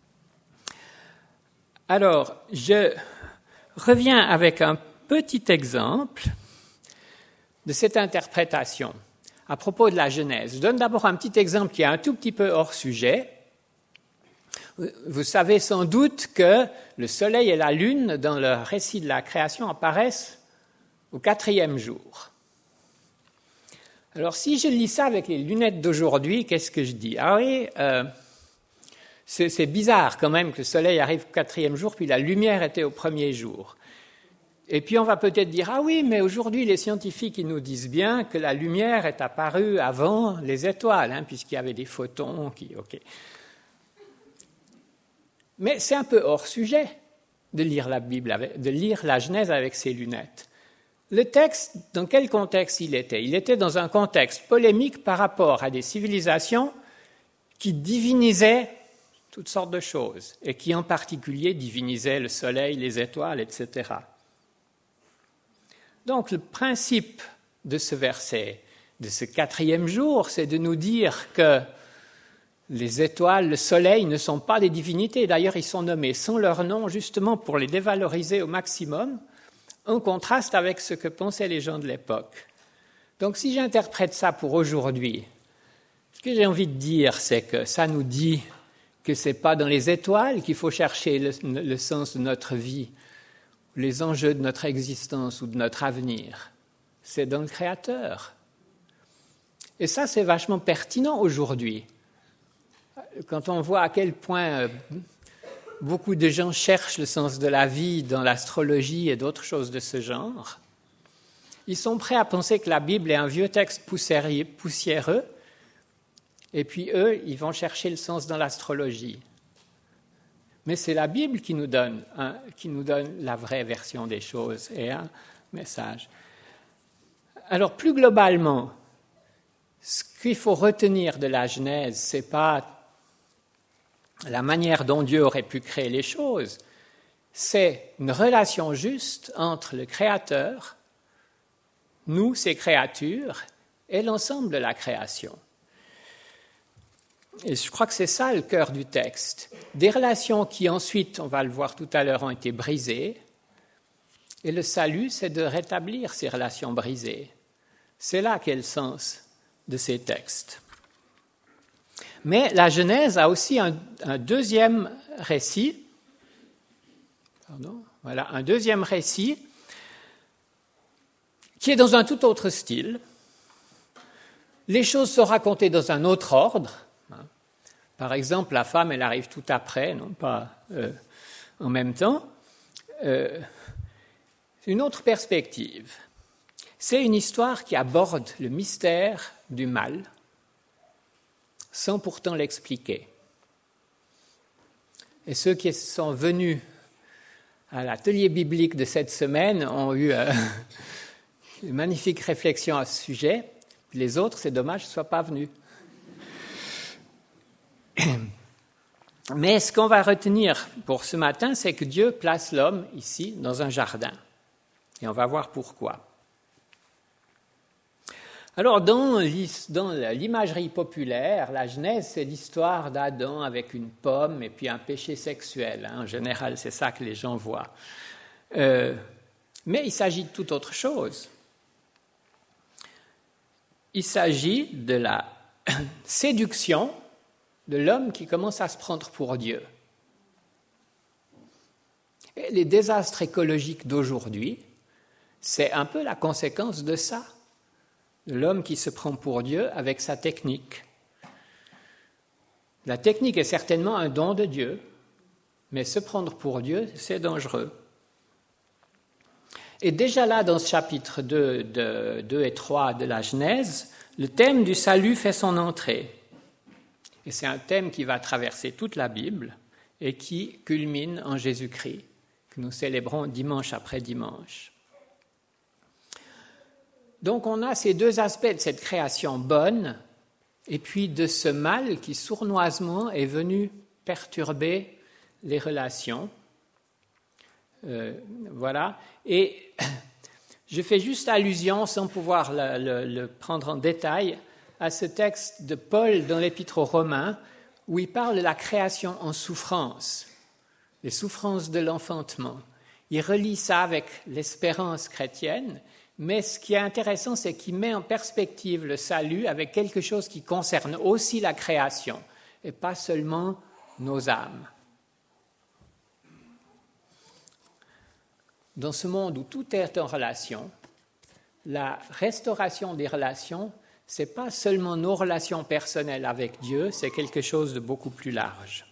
Speaker 5: Alors, je reviens avec un petit exemple de cette interprétation à propos de la Genèse. Je donne d'abord un petit exemple qui est un tout petit peu hors sujet. Vous savez sans doute que le soleil et la lune, dans le récit de la création, apparaissent au quatrième jour. Alors, si je lis ça avec les lunettes d'aujourd'hui, qu'est-ce que je dis? Ah oui, euh, c'est, c'est bizarre quand même que le soleil arrive au quatrième jour, puis la lumière était au premier jour. Et puis on va peut-être dire, ah oui, mais aujourd'hui les scientifiques ils nous disent bien que la lumière est apparue avant les étoiles, hein, puisqu'il y avait des photons qui... ok. Mais c'est un peu hors sujet de lire la Bible, avec, de lire la Genèse avec ces lunettes. Le texte, dans quel contexte il était? Il était dans un contexte polémique par rapport à des civilisations qui divinisaient toutes sortes de choses, et qui en particulier divinisaient le soleil, les étoiles, et cetera. Donc le principe de ce verset, de ce quatrième jour, c'est de nous dire que les étoiles, le soleil ne sont pas des divinités. D'ailleurs, ils sont nommés sans leur nom justement pour les dévaloriser au maximum, en contraste avec ce que pensaient les gens de l'époque. Donc si j'interprète ça pour aujourd'hui, ce que j'ai envie de dire, c'est que ça nous dit que ce n'est pas dans les étoiles qu'il faut chercher le, le sens de notre vie, les enjeux de notre existence ou de notre avenir. C'est dans le Créateur. Et ça, c'est vachement pertinent aujourd'hui. Quand on voit à quel point beaucoup de gens cherchent le sens de la vie dans l'astrologie et d'autres choses de ce genre, ils sont prêts à penser que la Bible est un vieux texte poussiéreux, et puis eux, ils vont chercher le sens dans l'astrologie. Mais c'est la Bible qui nous donne, hein, qui nous donne la vraie version des choses et un message. Alors, plus globalement, ce qu'il faut retenir de la Genèse, ce n'est pas la manière dont Dieu aurait pu créer les choses, c'est une relation juste entre le Créateur, nous, ses créatures, et l'ensemble de la création. Et je crois que c'est ça le cœur du texte. Des relations qui ensuite, on va le voir tout à l'heure, ont été brisées. Et le salut, c'est de rétablir ces relations brisées. C'est là qu'est le sens de ces textes. Mais la Genèse a aussi un, un deuxième récit. Pardon, voilà, un deuxième récit qui est dans un tout autre style. Les choses sont racontées dans un autre ordre. Par exemple, la femme, elle arrive tout après, non pas euh, en même temps. Euh, une autre perspective. C'est une histoire qui aborde le mystère du mal, sans pourtant l'expliquer. Et ceux qui sont venus à l'atelier biblique de cette semaine ont eu euh, une magnifique réflexion à ce sujet. Les autres, c'est dommage, ne soient pas venus. Mais ce qu'on va retenir pour ce matin, c'est que Dieu place l'homme ici dans un jardin. Et on va voir pourquoi. Alors, dans l'imagerie populaire, la Genèse, c'est l'histoire d'Adam avec une pomme et puis un péché sexuel. En général, c'est ça que les gens voient. Euh, mais il s'agit de toute autre chose. Il s'agit de la séduction de l'homme qui commence à se prendre pour Dieu. Et les désastres écologiques d'aujourd'hui, c'est un peu la conséquence de ça, de l'homme qui se prend pour Dieu avec sa technique. La technique est certainement un don de Dieu, mais se prendre pour Dieu, c'est dangereux. Et déjà là, dans ce chapitre deux, de, deux et trois de la Genèse, le thème du salut fait son entrée. Et c'est un thème qui va traverser toute la Bible et qui culmine en Jésus-Christ, que nous célébrons dimanche après dimanche. Donc on a ces deux aspects de cette création bonne et puis de ce mal qui sournoisement est venu perturber les relations. Euh, voilà. Et je fais juste allusion, sans pouvoir le, le, le prendre en détail, à ce texte de Paul dans l'Épître aux Romains, où il parle de la création en souffrance, les souffrances de l'enfantement. Il relie ça avec l'espérance chrétienne, mais ce qui est intéressant, c'est qu'il met en perspective le salut avec quelque chose qui concerne aussi la création, et pas seulement nos âmes. Dans ce monde où tout est en relation, la restauration des relations, ce n'est pas seulement nos relations personnelles avec Dieu, c'est quelque chose de beaucoup plus large.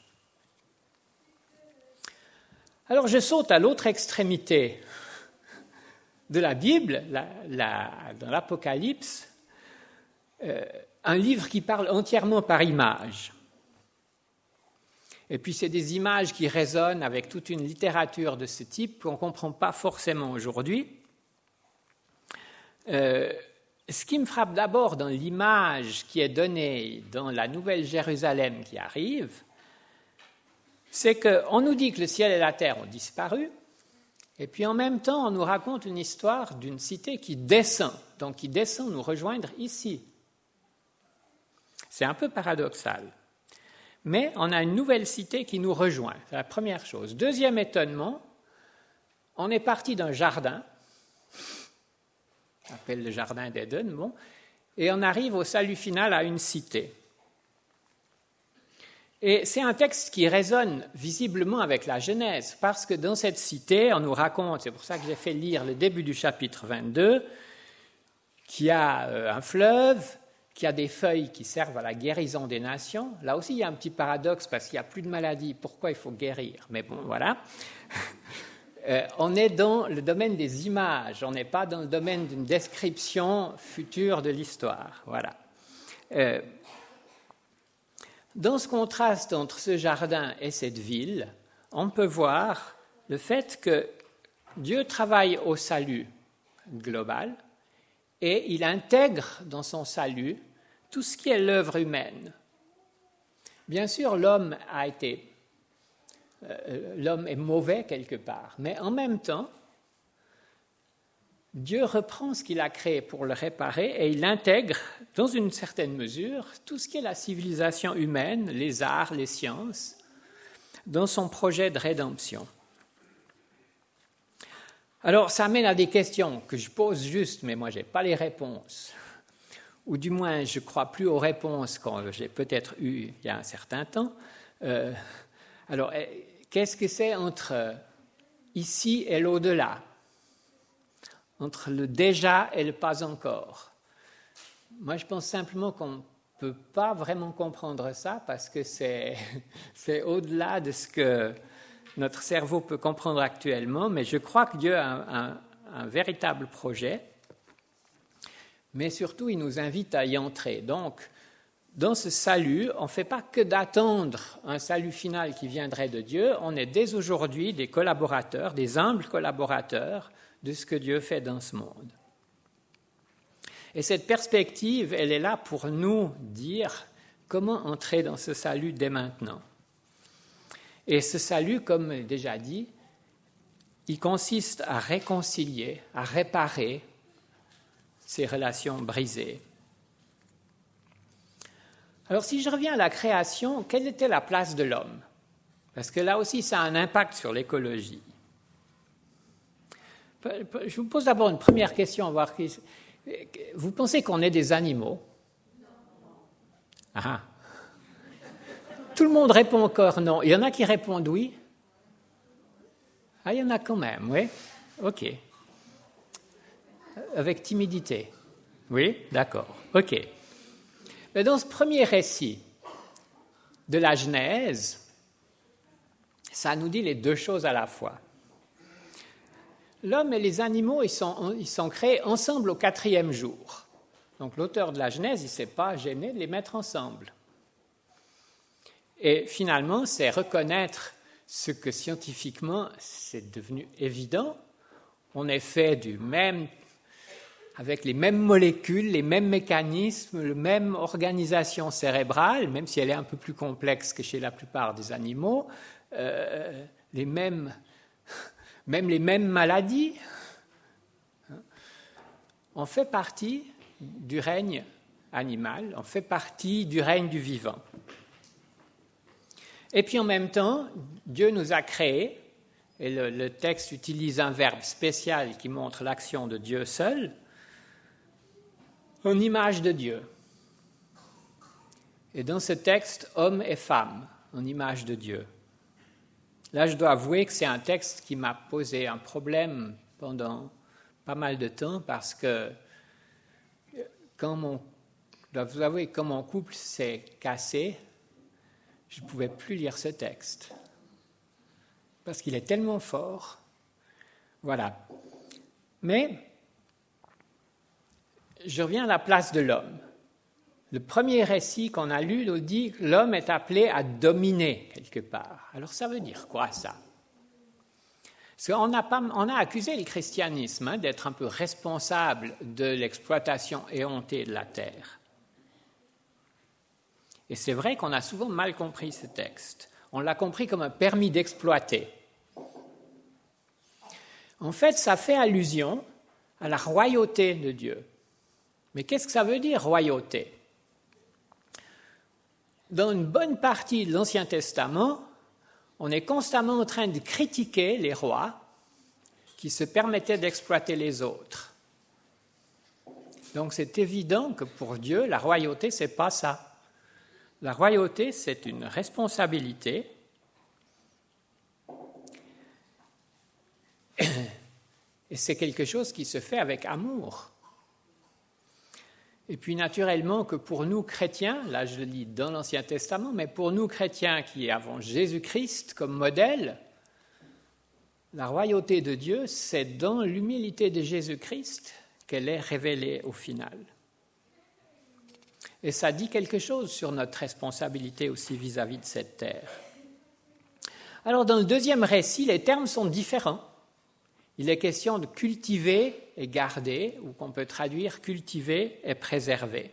Speaker 5: Alors je saute à l'autre extrémité de la Bible, la, la, dans l'Apocalypse, euh, un livre qui parle entièrement par images. Et puis c'est des images qui résonnent avec toute une littérature de ce type qu'on ne comprend pas forcément aujourd'hui. Euh, ce qui me frappe d'abord dans l'image qui est donnée dans la Nouvelle Jérusalem qui arrive, c'est qu'on nous dit que le ciel et la terre ont disparu, et puis en même temps on nous raconte une histoire d'une cité qui descend, donc qui descend nous rejoindre ici. C'est un peu paradoxal. Mais on a une nouvelle cité qui nous rejoint, c'est la première chose. Deuxième étonnement, on est parti d'un jardin, on appelle le jardin d'Éden, bon, et on arrive au salut final à une cité. Et c'est un texte qui résonne visiblement avec la Genèse, parce que dans cette cité, on nous raconte, c'est pour ça que j'ai fait lire le début du chapitre vingt-deux, qu'il y a un fleuve, qu'il y a des feuilles qui servent à la guérison des nations. Là aussi, il y a un petit paradoxe, parce qu'il n'y a plus de maladie. Pourquoi il faut guérir? Mais bon, voilà. Euh, on est dans le domaine des images, on n'est pas dans le domaine d'une description future de l'histoire. Voilà. Euh, dans ce contraste entre ce jardin et cette ville, on peut voir le fait que Dieu travaille au salut global et il intègre dans son salut tout ce qui est l'œuvre humaine. Bien sûr, l'homme a été Euh, l'homme est mauvais quelque part, mais en même temps, Dieu reprend ce qu'il a créé pour le réparer et il intègre, dans une certaine mesure, tout ce qui est la civilisation humaine, les arts, les sciences, dans son projet de rédemption. Alors, ça mène à des questions que je pose juste, mais moi, je n'ai pas les réponses. Ou du moins, je ne crois plus aux réponses que j'ai peut-être eues il y a un certain temps. Euh, alors, qu'est-ce que c'est entre ici et l'au-delà? Entre le déjà et le pas encore? Moi, je pense simplement qu'on ne peut pas vraiment comprendre ça parce que c'est, c'est au-delà de ce que notre cerveau peut comprendre actuellement, mais je crois que Dieu a un, un, un véritable projet, mais surtout, il nous invite à y entrer. Donc, dans ce salut, on ne fait pas que d'attendre un salut final qui viendrait de Dieu, on est dès aujourd'hui des collaborateurs, des humbles collaborateurs de ce que Dieu fait dans ce monde. Et cette perspective, elle est là pour nous dire comment entrer dans ce salut dès maintenant. Et ce salut, comme déjà dit, il consiste à réconcilier, à réparer ces relations brisées. Alors, si je reviens à la création, quelle était la place de l'homme? Parce que là aussi, ça a un impact sur l'écologie. Je vous pose d'abord une première question. Voir qui... Vous pensez qu'on est des animaux? Ah. Tout le monde répond encore non. Il y en a qui répondent oui? Ah, il y en a quand même, oui? OK. Avec timidité. Oui? D'accord. OK. Mais dans ce premier récit de la Genèse, ça nous dit les deux choses à la fois. L'homme et les animaux, ils sont, ils sont créés ensemble au quatrième jour. Donc l'auteur de la Genèse, il ne s'est pas gêné de les mettre ensemble. Et finalement, c'est reconnaître ce que scientifiquement, c'est devenu évident. On est fait du même... avec les mêmes molécules, les mêmes mécanismes, la même organisation cérébrale, même si elle est un peu plus complexe que chez la plupart des animaux, euh, les mêmes, même les mêmes maladies. On fait partie du règne animal, on fait partie du règne du vivant. Et puis en même temps, Dieu nous a créés, et le, le texte utilise un verbe spécial qui montre l'action de Dieu seul, en image de Dieu. Et dans ce texte, homme et femme, en image de Dieu. Là, je dois avouer que c'est un texte qui m'a posé un problème pendant pas mal de temps parce que quand mon, je dois vous avouer, quand mon couple s'est cassé, je ne pouvais plus lire ce texte parce qu'il est tellement fort. Voilà. Mais je reviens à la place de l'homme. Le premier récit qu'on a lu nous dit que l'homme est appelé à dominer quelque part. Alors ça veut dire quoi ça? Parce qu'on a, pas, on a accusé le christianisme hein, d'être un peu responsable de l'exploitation éhontée de la terre. Et c'est vrai qu'on a souvent mal compris ce texte. On l'a compris comme un permis d'exploiter. En fait, ça fait allusion à la royauté de Dieu. Mais qu'est-ce que ça veut dire, royauté? Dans une bonne partie de l'Ancien Testament, on est constamment en train de critiquer les rois qui se permettaient d'exploiter les autres. Donc c'est évident que pour Dieu, la royauté, ce n'est pas ça. La royauté, c'est une responsabilité. Et c'est quelque chose qui se fait avec amour. Et puis naturellement que pour nous chrétiens, là je le lis dans l'Ancien Testament, mais pour nous chrétiens qui avons Jésus-Christ comme modèle, la royauté de Dieu, c'est dans l'humilité de Jésus-Christ qu'elle est révélée au final. Et ça dit quelque chose sur notre responsabilité aussi vis-à-vis de cette terre. Alors dans le deuxième récit, les termes sont différents. Il est question de cultiver et garder, ou qu'on peut traduire cultiver et préserver.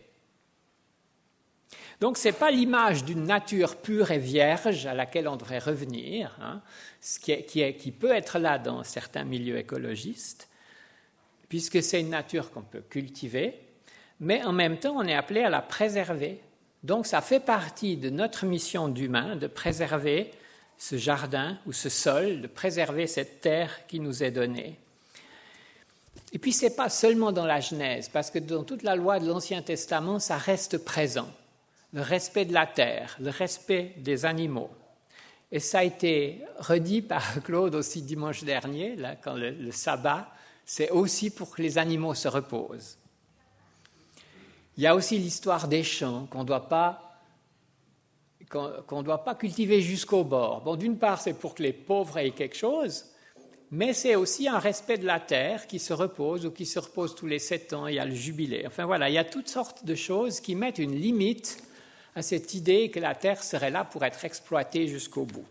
Speaker 5: Donc ce n'est pas l'image d'une nature pure et vierge à laquelle on devrait revenir, hein, ce qui, est, qui, est, qui peut être là dans certains milieux écologistes, puisque c'est une nature qu'on peut cultiver, mais en même temps on est appelé à la préserver. Donc ça fait partie de notre mission d'humain de préserver ce jardin ou ce sol, de préserver cette terre qui nous est donnée. Et puis ce n'est pas seulement dans la Genèse, parce que dans toute la loi de l'Ancien Testament, ça reste présent. Le respect de la terre, le respect des animaux. Et ça a été redit par Claude aussi dimanche dernier, là, quand le, le sabbat, c'est aussi pour que les animaux se reposent. Il y a aussi l'histoire des champs qu'on ne doit pas qu'on ne doit pas cultiver jusqu'au bord. Bon, d'une part, c'est pour que les pauvres aient quelque chose, mais c'est aussi un respect de la terre qui se repose ou qui se repose tous les sept ans, il y a le jubilé. Enfin voilà, il y a toutes sortes de choses qui mettent une limite à cette idée que la terre serait là pour être exploitée jusqu'au bout.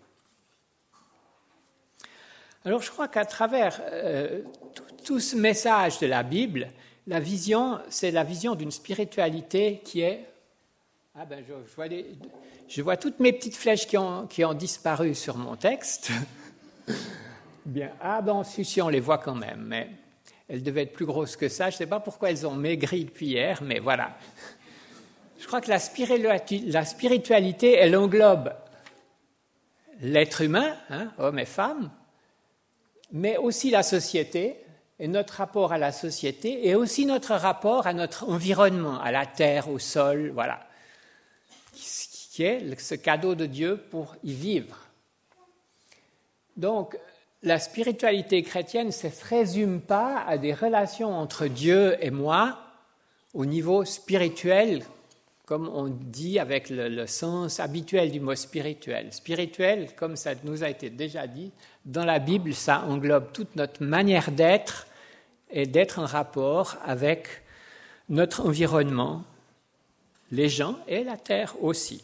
Speaker 5: Alors je crois qu'à travers euh, tout, tout ce message de la Bible, la vision, c'est la vision d'une spiritualité qui est... Ah ben je, je, vois des, je vois toutes mes petites flèches qui ont, qui ont disparu sur mon texte. Bien, ah ben si, on les voit quand même, mais elles devaient être plus grosses que ça. Je ne sais pas pourquoi elles ont maigri depuis hier, mais voilà. Je crois que la spiritualité, la spiritualité elle englobe l'être humain, hein, hommes et femmes, mais aussi la société, et notre rapport à la société, et aussi notre rapport à notre environnement, à la terre, au sol, voilà, qui est ce cadeau de Dieu pour y vivre. Donc, la spiritualité chrétienne ne se résume pas à des relations entre Dieu et moi au niveau spirituel, comme on dit avec le, le sens habituel du mot spirituel. Spirituel, comme ça nous a été déjà dit, dans la Bible, ça englobe toute notre manière d'être et d'être en rapport avec notre environnement, les gens et la terre aussi.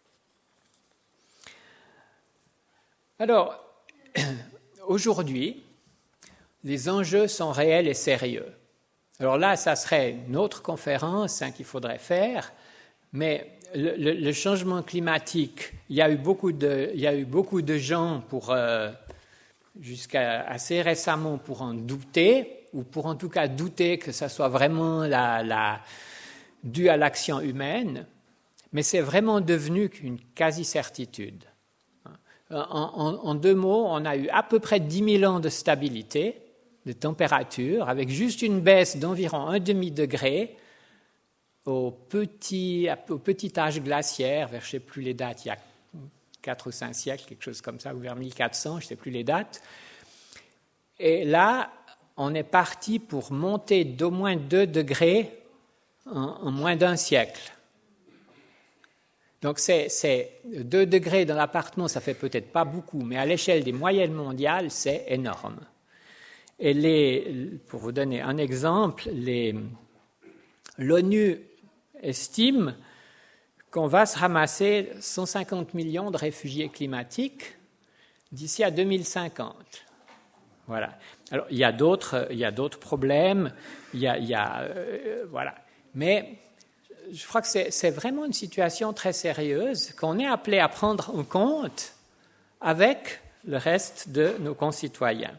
Speaker 5: Alors, aujourd'hui, les enjeux sont réels et sérieux. Alors là, ça serait une autre conférence hein, qu'il faudrait faire, mais le, le, le changement climatique, il y a eu beaucoup de, il y a eu beaucoup de gens pour, euh, jusqu'à assez récemment pour en douter, ou pour en tout cas douter que ça soit vraiment la, la, dû à l'action humaine, mais c'est vraiment devenu une quasi-certitude. En, en, en deux mots, on a eu à peu près dix mille ans de stabilité, de température, avec juste une baisse d'environ un demi-degré au petit, au petit âge glaciaire, vers je ne sais plus les dates, il y a quatre ou cinq siècles, quelque chose comme ça, ou vers mille quatre cents, je ne sais plus les dates. Et là, on est parti pour monter d'au moins deux degrés en, en moins d'un siècle. Donc c'est, c'est deux degrés dans l'appartement, ça fait peut-être pas beaucoup, mais à l'échelle des moyennes mondiales, c'est énorme. Et les, pour vous donner un exemple, les, l'ONU estime qu'on va se ramasser cent cinquante millions de réfugiés climatiques d'ici à deux mille cinquante. Voilà. Alors il y a d'autres, il y a d'autres problèmes, il y a, il y a euh, voilà. Mais je crois que c'est, c'est vraiment une situation très sérieuse qu'on est appelé à prendre en compte avec le reste de nos concitoyens.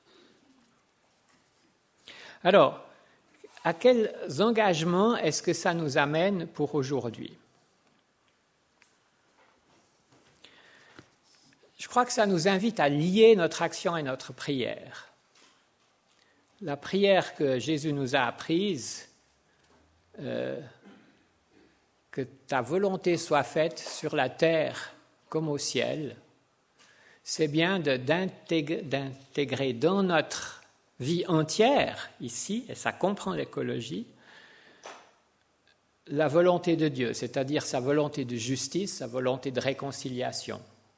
Speaker 5: Alors, à quels engagements est-ce que ça nous amène pour aujourd'hui ? Je crois que ça nous invite à lier notre action et notre prière. La prière que Jésus nous a apprise, euh, que ta volonté soit faite sur la terre comme au ciel, c'est bien de, d'intégrer, d'intégrer dans notre vie entière, ici, et ça comprend l'écologie, la volonté de Dieu, c'est-à-dire sa volonté de justice, sa volonté de réconciliation.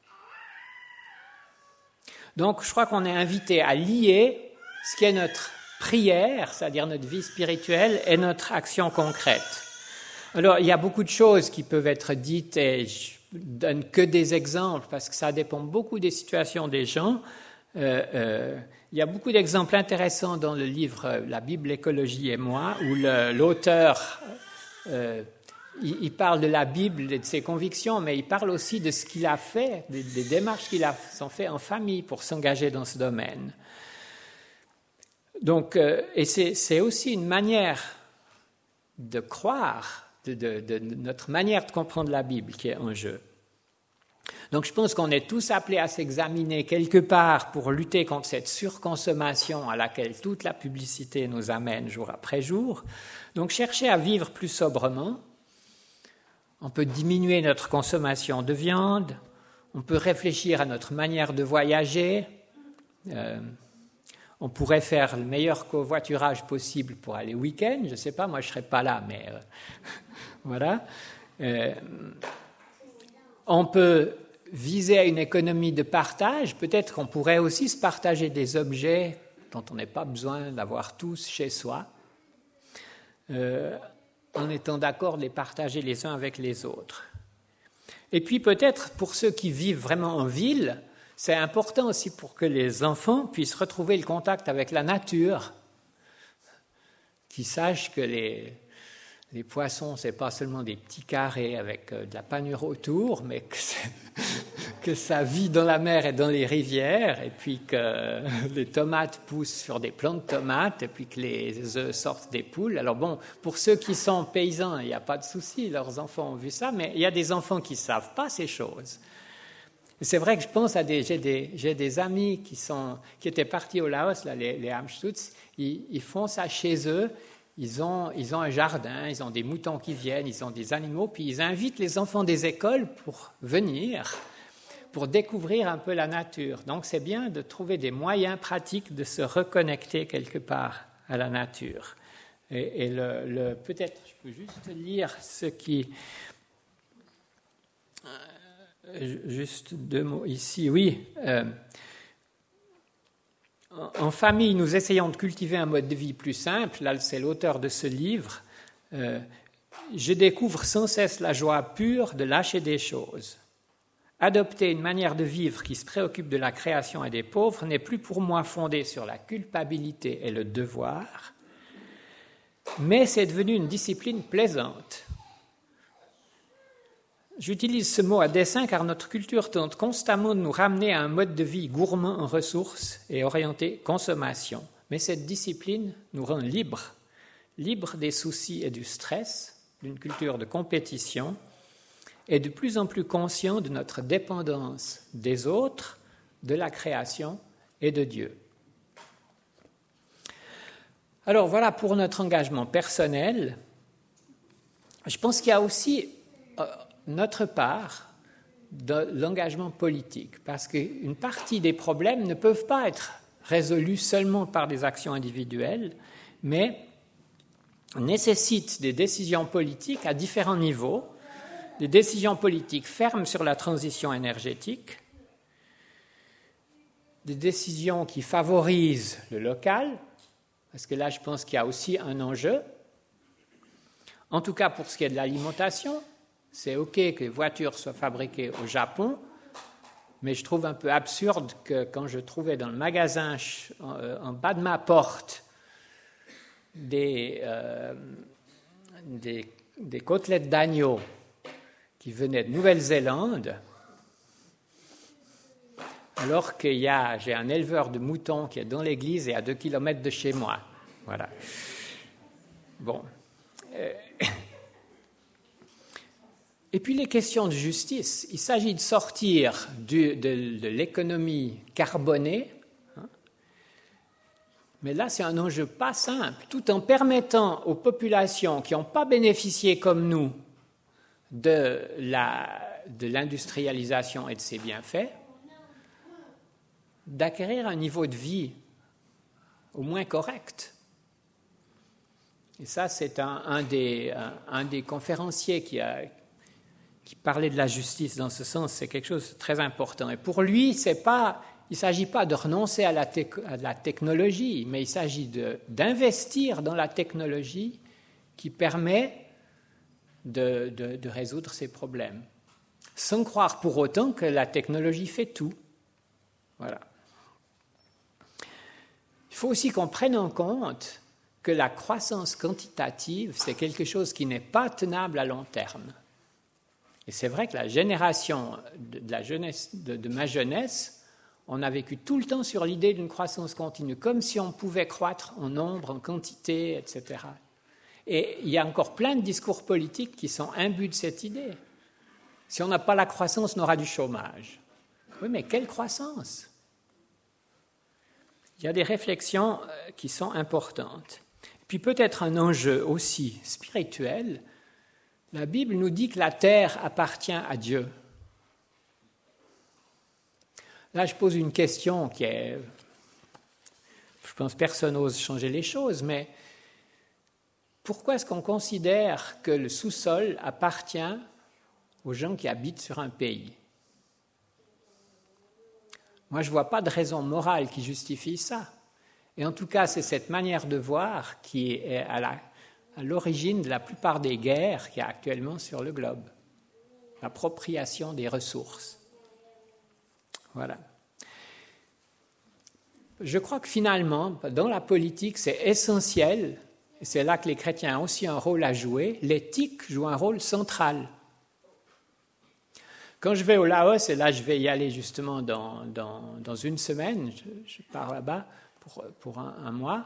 Speaker 5: Donc, je crois qu'on est invité à lier ce qui est notre prière, c'est-à-dire notre vie spirituelle, et notre action concrète. Alors, il y a beaucoup de choses qui peuvent être dites, et je ne donne que des exemples, parce que ça dépend beaucoup des situations des gens. Euh, euh, il y a beaucoup d'exemples intéressants dans le livre « La Bible, l'écologie et moi », où le, l'auteur, euh, il, il parle de la Bible et de ses convictions, mais il parle aussi de ce qu'il a fait, des, des démarches qu'il a fait en famille pour s'engager dans ce domaine. Donc, euh, et c'est, c'est aussi une manière de croire, de, de, de notre manière de comprendre la Bible qui est en jeu. Donc je pense qu'on est tous appelés à s'examiner quelque part pour lutter contre cette surconsommation à laquelle toute la publicité nous amène jour après jour. Donc chercher à vivre plus sobrement. On peut diminuer notre consommation de viande, on peut réfléchir à notre manière de voyager, euh, on pourrait faire le meilleur covoiturage possible pour aller week-end, je ne sais pas, moi je ne serai pas là, mais euh, voilà. Euh, on peut viser à une économie de partage, peut-être qu'on pourrait aussi se partager des objets dont on n'a pas besoin d'avoir tous chez soi, euh, en étant d'accord de les partager les uns avec les autres. Et puis peut-être pour ceux qui vivent vraiment en ville, c'est important aussi pour que les enfants puissent retrouver le contact avec la nature, qu'ils sachent que les, les poissons, ce n'est pas seulement des petits carrés avec de la panure autour, mais que, que ça vit dans la mer et dans les rivières, et puis que les tomates poussent sur des plants de tomates, et puis que les œufs sortent des poules. Alors bon, pour ceux qui sont paysans, il n'y a pas de souci, leurs enfants ont vu ça, mais il y a des enfants qui ne savent pas ces choses. C'est vrai que je pense à des, j'ai des, j'ai des amis qui, sont, qui étaient partis au Laos, là, les, les Amstutz, ils, ils font ça chez eux, ils ont, ils ont un jardin, ils ont des moutons qui viennent, ils ont des animaux, puis ils invitent les enfants des écoles pour venir, pour découvrir un peu la nature. Donc c'est bien de trouver des moyens pratiques de se reconnecter quelque part à la nature. Et, et le, le, peut-être, je peux juste lire ce qui... Juste deux mots ici, oui. Euh, en famille, nous essayons de cultiver un mode de vie plus simple. Là, c'est l'auteur de ce livre. Euh, je découvre sans cesse la joie pure de lâcher des choses. Adopter une manière de vivre qui se préoccupe de la création et des pauvres n'est plus pour moi fondé sur la culpabilité et le devoir, mais c'est devenu une discipline plaisante. J'utilise ce mot à dessein car notre culture tente constamment de nous ramener à un mode de vie gourmand en ressources et orienté consommation. Mais cette discipline nous rend libres, libres des soucis et du stress, d'une culture de compétition, et de plus en plus conscients de notre dépendance des autres, de la création et de Dieu. Alors voilà pour notre engagement personnel. Je pense qu'il y a aussi... Euh, notre part de l'engagement politique, parce qu'une partie des problèmes ne peuvent pas être résolu seulement par des actions individuelles, mais nécessite des décisions politiques à différents niveaux, des décisions politiques fermes sur la transition énergétique, des décisions qui favorisent le local, parce que là, je pense qu'il y a aussi un enjeu. En tout cas, pour ce qui est de l'alimentation, c'est OK que les voitures soient fabriquées au Japon, mais je trouve un peu absurde que quand je trouvais dans le magasin, en bas de ma porte, des, euh, des, des côtelettes d'agneau qui venaient de Nouvelle-Zélande, alors qu'il y a, j'ai un éleveur de moutons qui est dans l'église et à deux kilomètres de chez moi. Voilà. Bon. Euh... Et puis les questions de justice. Il s'agit de sortir du, de, de l'économie carbonée, hein. Mais là c'est un enjeu pas simple, tout en permettant aux populations qui n'ont pas bénéficié comme nous de, la, de l'industrialisation et de ses bienfaits, d'acquérir un niveau de vie au moins correct. Et ça, c'est un, un, des, un, un des conférenciers qui, a, qui parlait de la justice dans ce sens. C'est quelque chose de très important. Et pour lui, c'est pas, il ne s'agit pas de renoncer à la, te, à la technologie, mais il s'agit de, d'investir dans la technologie qui permet de, de, de résoudre ces problèmes, sans croire pour autant que la technologie fait tout. Voilà. Il faut aussi qu'on prenne en compte que la croissance quantitative, c'est quelque chose qui n'est pas tenable à long terme. Et c'est vrai que la génération de, de, la jeunesse, de, de ma jeunesse, on a vécu tout le temps sur l'idée d'une croissance continue, comme si on pouvait croître en nombre, en quantité, et cetera. Et il y a encore plein de discours politiques qui sont imbus de cette idée. Si on n'a pas la croissance, on aura du chômage. Oui, mais quelle croissance ? Il y a des réflexions qui sont importantes. Puis peut-être un enjeu aussi spirituel. La Bible nous dit que la terre appartient à Dieu. Là, je pose une question qui est... Je pense que personne n'ose changer les choses, mais pourquoi est-ce qu'on considère que le sous-sol appartient aux gens qui habitent sur un pays ? Moi, je ne vois pas de raison morale qui justifie ça. Et en tout cas, c'est cette manière de voir qui est à, la, à l'origine de la plupart des guerres qu'il y a actuellement sur le globe. L'appropriation des ressources. Voilà. Je crois que finalement, dans la politique, c'est essentiel, et c'est là que les chrétiens ont aussi un rôle à jouer, l'éthique joue un rôle central. Quand je vais au Laos, et là je vais y aller justement dans, dans, dans une semaine, je, je pars là-bas pour, pour un, un mois,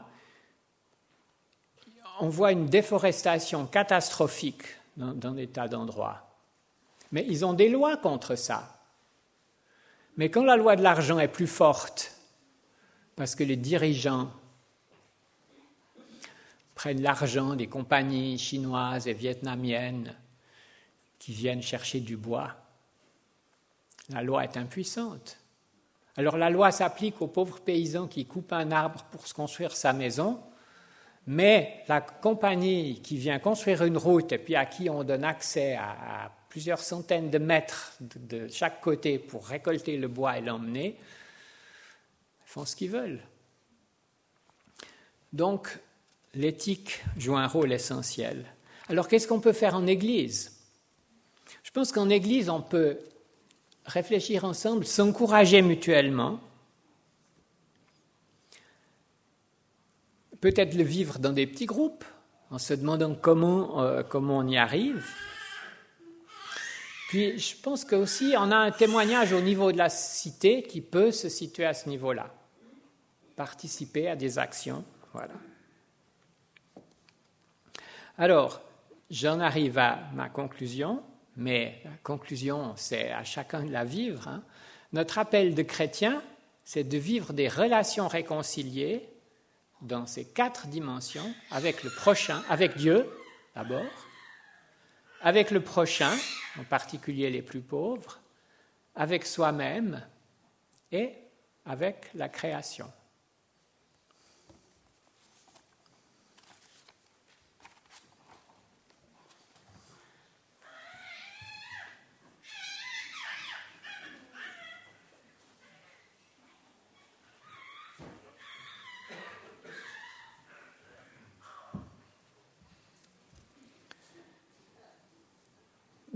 Speaker 5: on voit une déforestation catastrophique dans, dans des tas d'endroits. Mais ils ont des lois contre ça. Mais quand la loi de l'argent est plus forte, parce que les dirigeants prennent l'argent des compagnies chinoises et vietnamiennes qui viennent chercher du bois, la loi est impuissante. Alors la loi s'applique aux pauvres paysans qui coupent un arbre pour se construire sa maison, mais la compagnie qui vient construire une route et puis à qui on donne accès à, à plusieurs centaines de mètres de, de chaque côté pour récolter le bois et l'emmener, font ce qu'ils veulent. Donc, l'éthique joue un rôle essentiel. Alors, qu'est-ce qu'on peut faire en Église ? Je pense qu'en Église, on peut réfléchir ensemble, s'encourager mutuellement, peut-être le vivre dans des petits groupes, en se demandant comment, euh, comment on y arrive. Puis, je pense qu'aussi, on a un témoignage au niveau de la cité qui peut se situer à ce niveau-là. Participer à des actions, voilà. Alors, j'en arrive à ma conclusion, mais la conclusion, c'est à chacun de la vivre. Hein. Notre appel de chrétien, c'est de vivre des relations réconciliées dans ces quatre dimensions, avec le prochain, avec Dieu, d'abord, avec le prochain, en particulier les plus pauvres, avec soi-même et avec la création.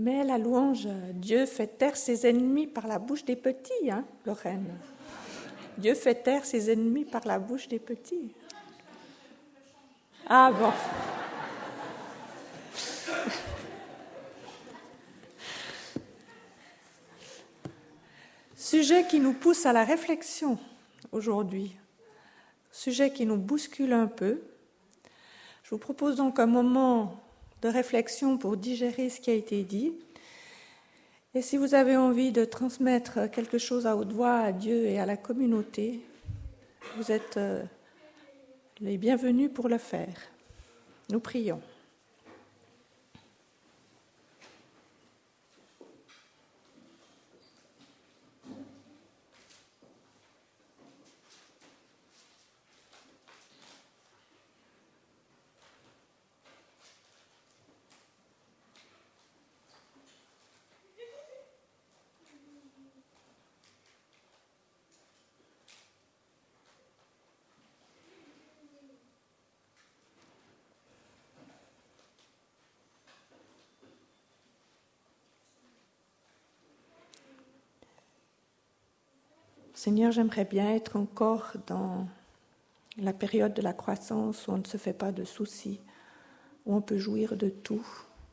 Speaker 1: Mais la louange, Dieu fait taire ses ennemis par la bouche des petits, hein, Lorraine. Dieu fait taire ses ennemis par la bouche des petits. Ah bon. Sujet qui nous pousse à la réflexion aujourd'hui, sujet qui nous bouscule un peu. Je vous propose donc un moment de réflexion pour digérer ce qui a été dit. Et si vous avez envie de transmettre quelque chose à haute voix à Dieu et à la communauté, vous êtes les bienvenus pour le faire. Nous prions. Seigneur, j'aimerais bien être encore dans la période de la croissance où on ne se fait pas de soucis, où on peut jouir de tout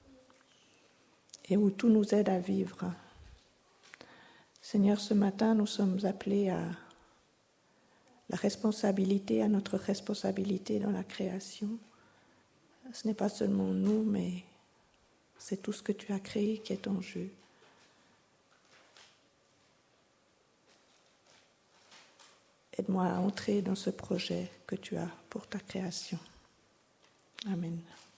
Speaker 1: et où tout nous aide à vivre. Seigneur, ce matin, nous sommes appelés à la responsabilité, à notre responsabilité dans la création. Ce n'est pas seulement nous, mais c'est tout ce que tu as créé qui est en jeu. Aide-moi à entrer dans ce projet que tu as pour ta création. Amen.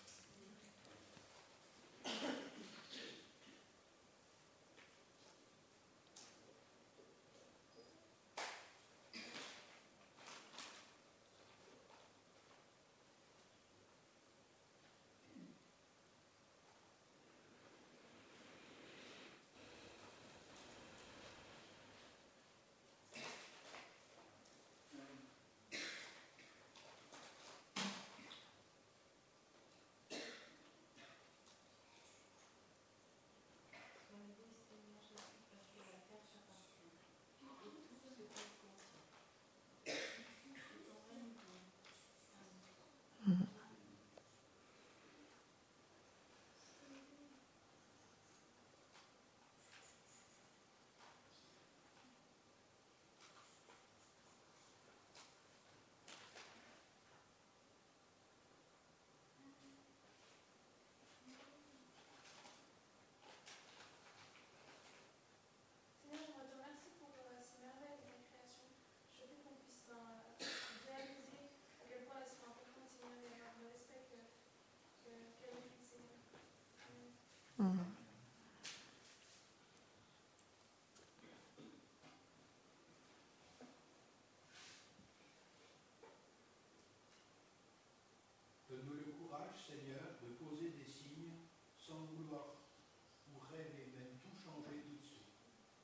Speaker 6: Donne-nous le courage, Seigneur, de poser des signes sans vouloir ou rêver même tout changer tout de suite.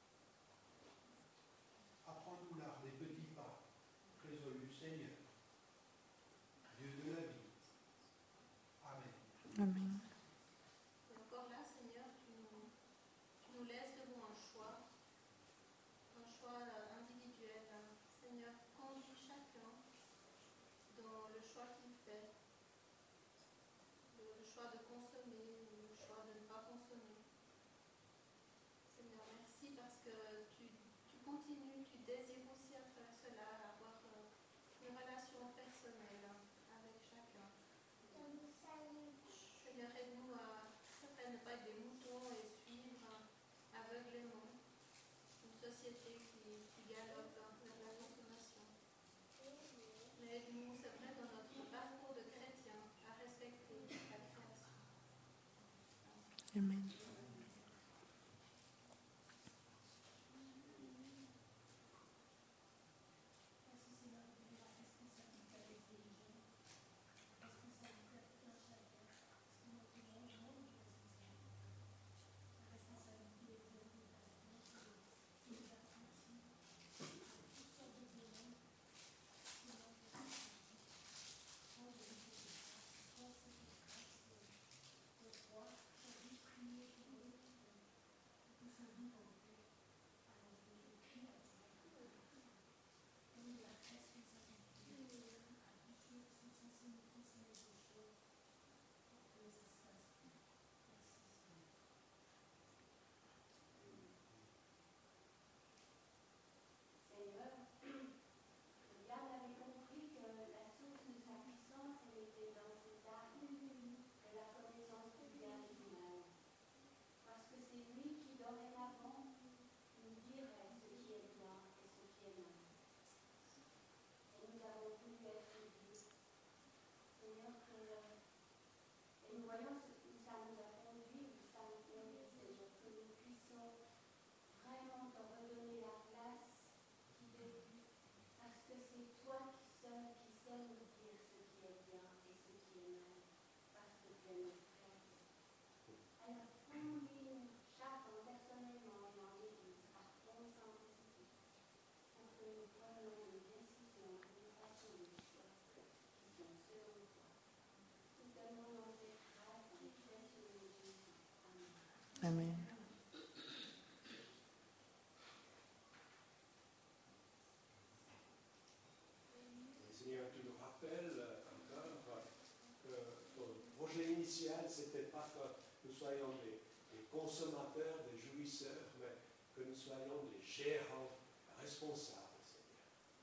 Speaker 6: Apprends-nous l'art des petits pas, résolus, Seigneur, Dieu de la vie. Amen.
Speaker 1: Amen.
Speaker 2: Et encore là, Seigneur, tu nous, tu nous laisses devant un choix, un choix individuel. Seigneur, conduis chacun dans le choix qu'il fait. Le choix de consommer ou le choix de ne pas consommer. Seigneur, merci parce que tu, tu continues, tu désires aussi à travers cela avoir une relation personnelle avec chacun. Seigneur, aide-nous à, à ne pas être des moutons et suivre aveuglément une société qui, qui galope vers la consommation. Mais aide-nous, c'est vrai, dans notre parcours de chrétien, à respecter la création.
Speaker 1: Amen.
Speaker 6: initial, ce n'était pas que nous soyons des, des consommateurs, des jouisseurs, mais que nous soyons des gérants responsables, Seigneur.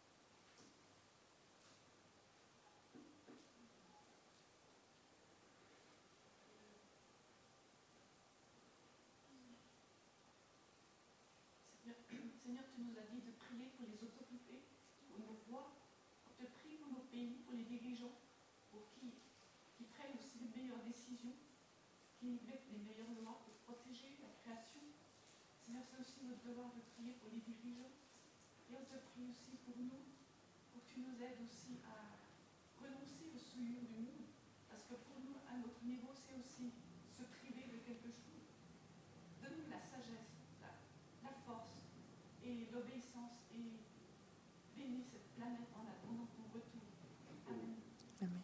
Speaker 7: Seigneur, tu nous as dit de prier pour les autorités, pour nos voix. Je te prie pour nos pays, pour les dirigeants, pour qu'ils qui prennent aussi les meilleures décisions, qui mettent les meilleures lois pour protéger la création. Seigneur, c'est aussi notre devoir de prier pour les dirigeants. Et on te prie aussi pour nous, pour que tu nous aides aussi à renoncer au souillure du monde. Parce que pour nous, à notre niveau, c'est aussi se priver de quelque chose. Donne-nous la sagesse, la, la force et l'obéissance et bénis cette planète en attendant ton retour. Amen.
Speaker 1: Amen.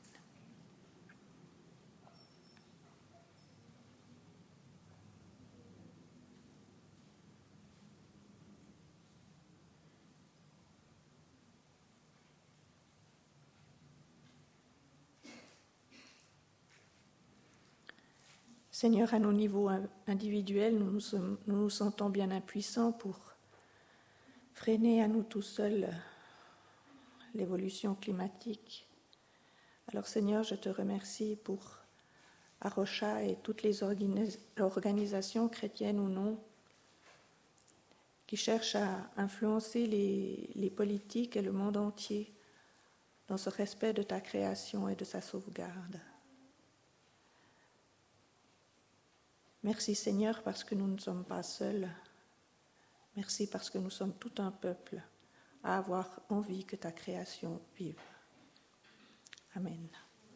Speaker 1: Seigneur, à nos niveaux individuels, nous nous, sommes, nous nous sentons bien impuissants pour freiner à nous tout seuls l'évolution climatique. Alors Seigneur, je te remercie pour Arocha et toutes les organis- organisations chrétiennes ou non qui cherchent à influencer les, les politiques et le monde entier dans ce respect de ta création et de sa sauvegarde. Merci Seigneur parce que nous ne sommes pas seuls. Merci parce que nous sommes tout un peuple à avoir envie que ta création vive. Amen.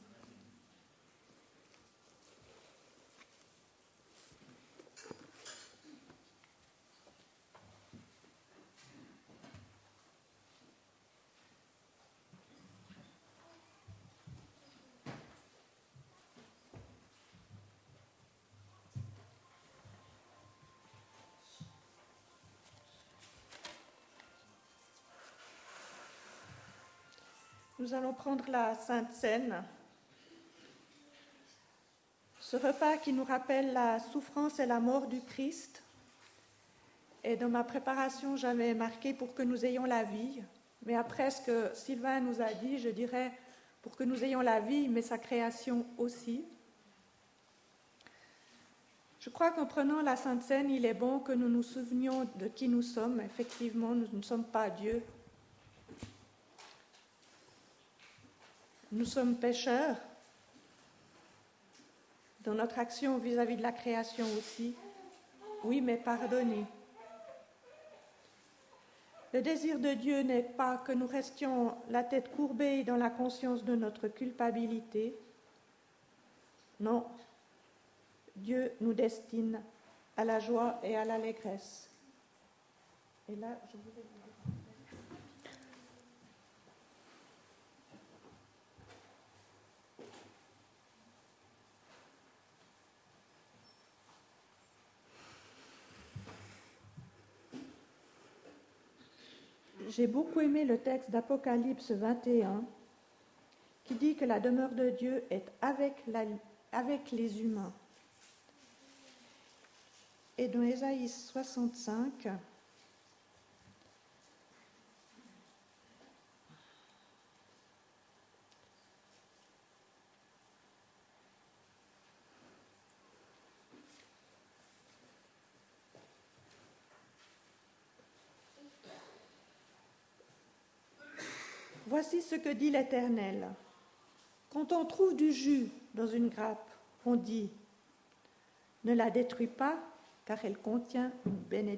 Speaker 1: Nous allons prendre la Sainte Seine, ce repas qui nous rappelle la souffrance et la mort du Christ. Et dans ma préparation, j'avais marqué pour que nous ayons la vie. Mais après ce que Sylvain nous a dit, je dirais pour que nous ayons la vie, mais sa création aussi. Je crois qu'en prenant la Sainte Seine, il est bon que nous nous souvenions de qui nous sommes. Effectivement, nous ne sommes pas Dieu. Nous sommes pécheurs dans notre action vis-à-vis de la création aussi. Oui, mais pardonnés. Le désir de Dieu n'est pas que nous restions la tête courbée dans la conscience de notre culpabilité. Non, Dieu nous destine à la joie et à l'allégresse. Et là, je voulais vous dire. J'ai beaucoup aimé le texte d'Apocalypse vingt et un qui dit que la demeure de Dieu est avec, la, avec les humains. Et dans Ésaïe soixante-cinq, voici ce que dit l'Éternel. Quand on trouve du jus dans une grappe, on dit « Ne la détruis pas, car elle contient une bénédiction. »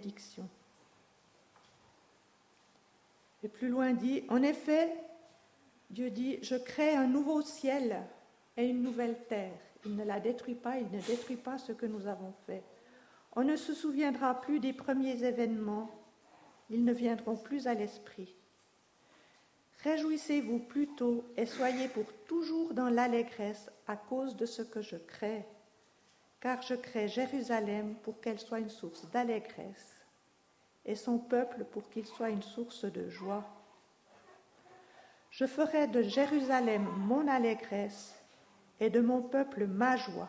Speaker 1: Et plus loin dit « En effet, Dieu dit « Je crée un nouveau ciel et une nouvelle terre. Il ne la détruit pas, il ne détruit pas ce que nous avons fait. On ne se souviendra plus des premiers événements, ils ne viendront plus à l'esprit. Réjouissez-vous plutôt et soyez pour toujours dans l'allégresse à cause de ce que je crée, car je crée Jérusalem pour qu'elle soit une source d'allégresse et son peuple pour qu'il soit une source de joie. Je ferai de Jérusalem mon allégresse et de mon peuple ma joie.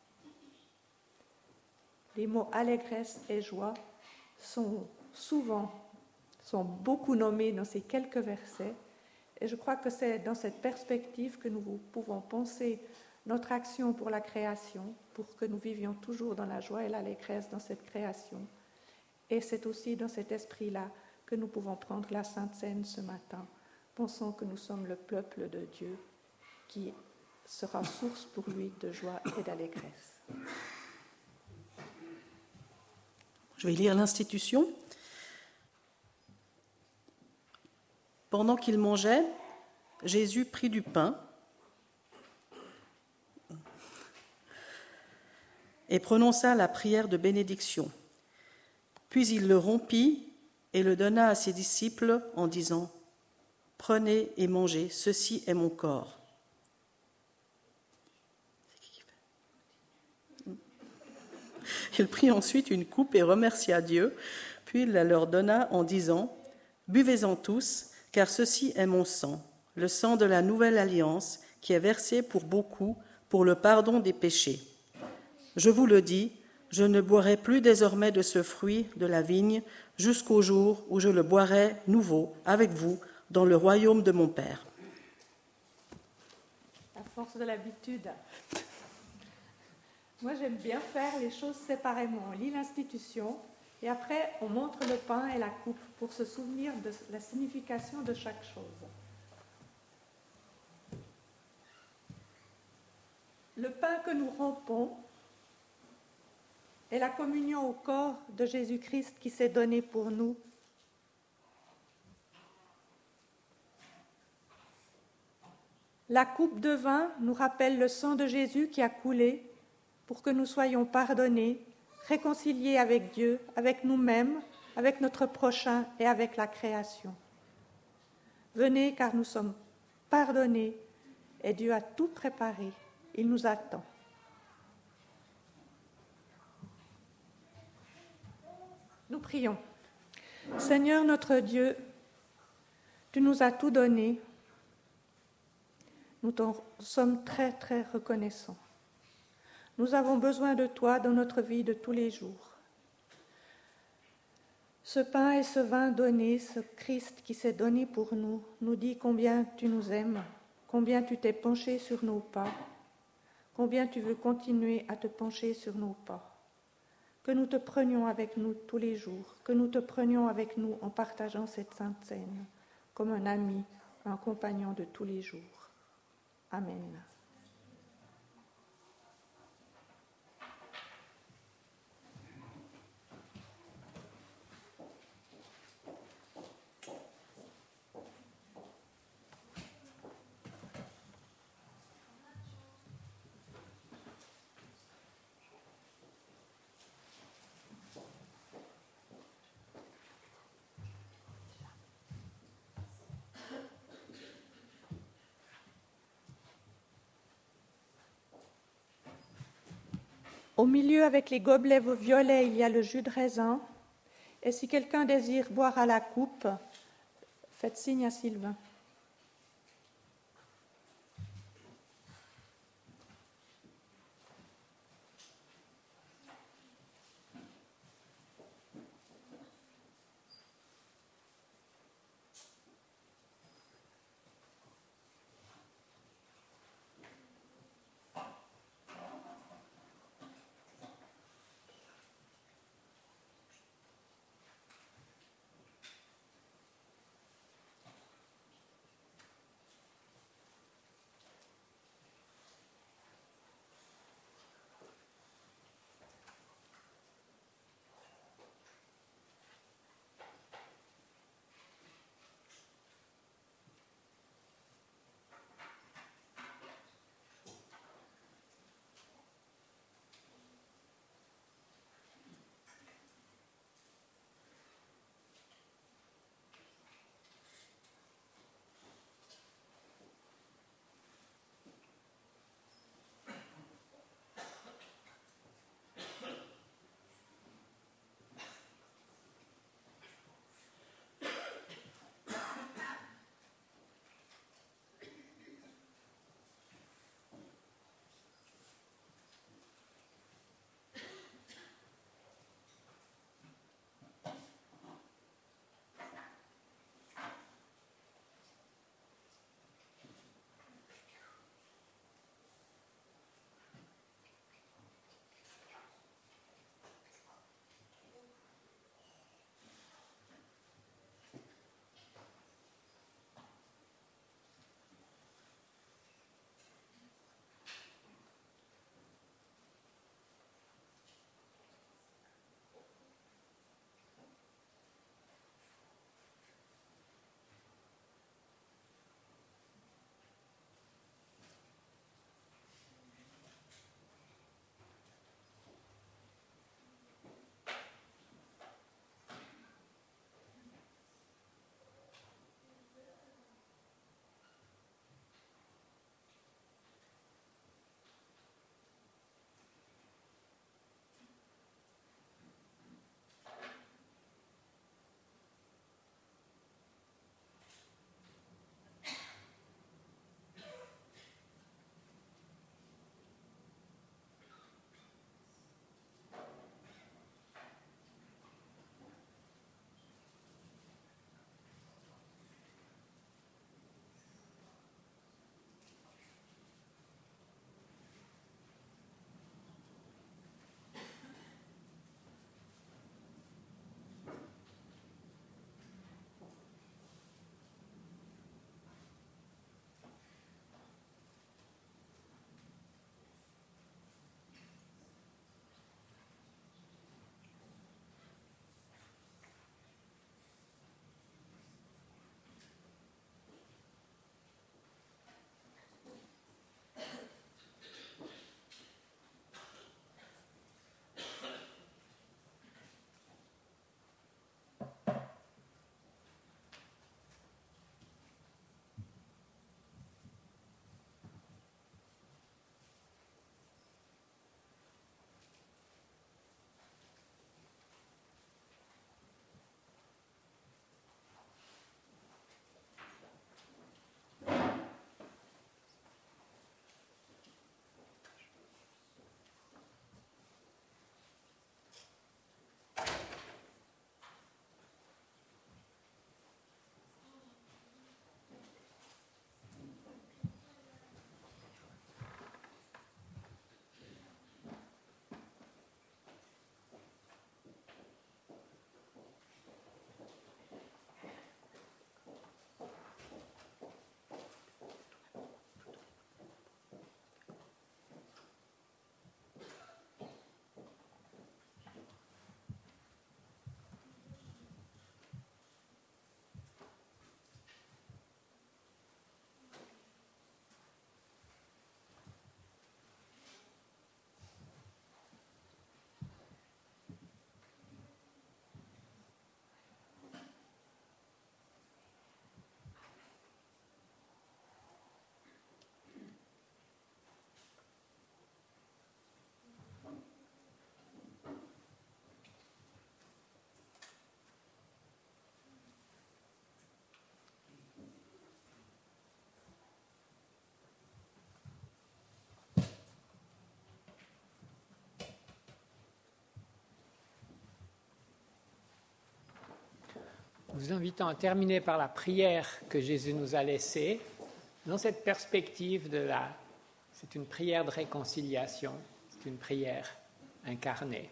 Speaker 1: Les mots allégresse et joie sont souvent, sont beaucoup nommés dans ces quelques versets, et je crois que c'est dans cette perspective que nous pouvons penser notre action pour la création, pour que nous vivions toujours dans la joie et l'allégresse dans cette création. Et c'est aussi dans cet esprit-là que nous pouvons prendre la Sainte Seine ce matin, pensant que nous sommes le peuple de Dieu qui sera source pour lui de joie et d'allégresse.
Speaker 4: Je vais lire l'institution. Pendant qu'il mangeait, Jésus prit du pain et prononça la prière de bénédiction. Puis il le rompit et le donna à ses disciples en disant « Prenez et mangez, ceci est mon corps. » Il prit ensuite une coupe et remercia Dieu, puis il la leur donna en disant « Buvez-en tous, car ceci est mon sang, le sang de la nouvelle alliance qui est versé pour beaucoup pour le pardon des péchés. Je vous le dis, je ne boirai plus désormais de ce fruit de la vigne jusqu'au jour où je le boirai nouveau avec vous dans le royaume de mon Père. »
Speaker 1: À force de l'habitude. Moi, j'aime bien faire les choses séparément. On lit l'institution et après, on montre le pain et la coupe pour se souvenir de la signification de chaque chose. Le pain que nous rompons est la communion au corps de Jésus-Christ qui s'est donné pour nous. La coupe de vin nous rappelle le sang de Jésus qui a coulé pour que nous soyons pardonnés, réconciliés avec Dieu, avec nous-mêmes, avec notre prochain et avec la création. Venez car nous sommes pardonnés et Dieu a tout préparé. Il nous attend. Nous prions. Seigneur notre Dieu, tu nous as tout donné. Nous t'en sommes très très reconnaissants. Nous avons besoin de toi dans notre vie de tous les jours. Ce pain et ce vin donné, ce Christ qui s'est donné pour nous, nous dit combien tu nous aimes, combien tu t'es penché sur nos pas, combien tu veux continuer à te pencher sur nos pas. Que nous te prenions avec nous tous les jours, que nous te prenions avec nous en partageant cette sainte scène, comme un ami, un compagnon de tous les jours. Amen. Au milieu, avec les gobelets violets, il y a le jus de raisin. Et si quelqu'un désire boire à la coupe, faites signe à Sylvain.
Speaker 5: vous invitant à terminer par la prière que Jésus nous a laissée, dans cette perspective de la... C'est une prière de réconciliation, c'est une prière incarnée.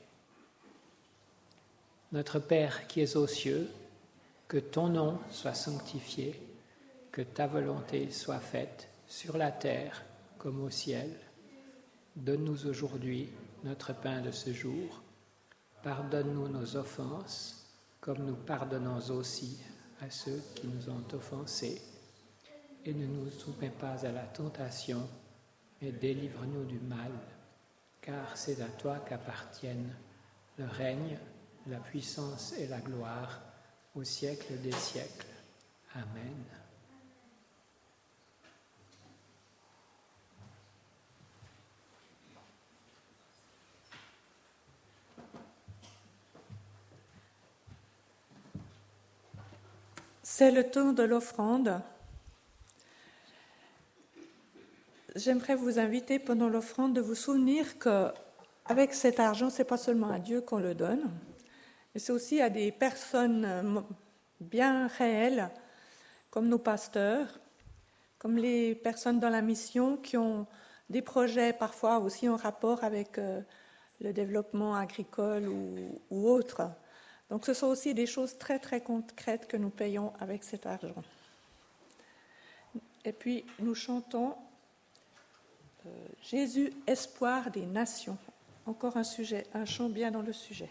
Speaker 5: Notre Père qui es aux cieux, que ton nom soit sanctifié, que ta volonté soit faite sur la terre comme au ciel. Donne-nous aujourd'hui notre pain de ce jour. Pardonne-nous nos offenses, comme nous pardonnons aussi à ceux qui nous ont offensés. Et ne nous soumets pas à la tentation, mais délivre-nous du mal, car c'est à toi qu'appartiennent le règne, la puissance et la gloire au siècle des siècles. Amen.
Speaker 1: C'est le temps de l'offrande. J'aimerais vous inviter pendant l'offrande de vous souvenir qu'avec cet argent, ce n'est pas seulement à Dieu qu'on le donne, mais c'est aussi à des personnes bien réelles, comme nos pasteurs, comme les personnes dans la mission qui ont des projets parfois aussi en rapport avec le développement agricole ou, ou autre. Donc ce sont aussi des choses très très concrètes que nous payons avec cet argent. Et puis nous chantons euh, Jésus, espoir des nations. Encore un sujet, un chant bien dans le sujet.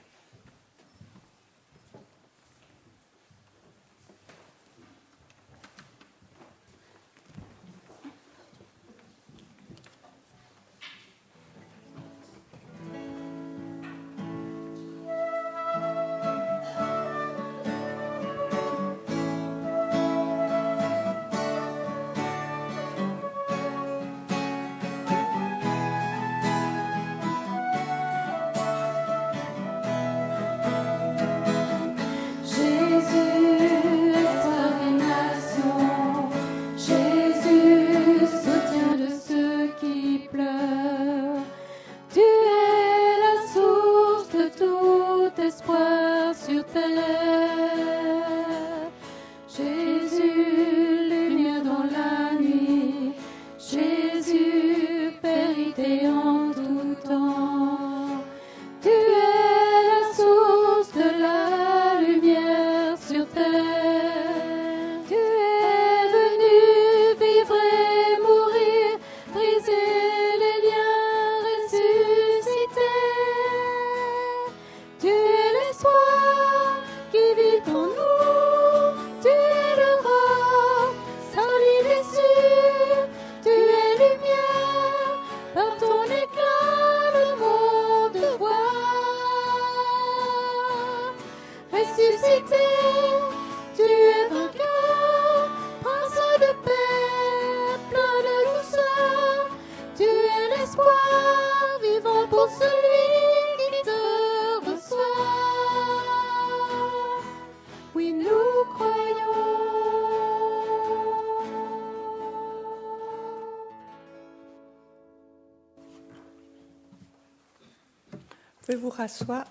Speaker 1: Vous pouvez vous rasseoir.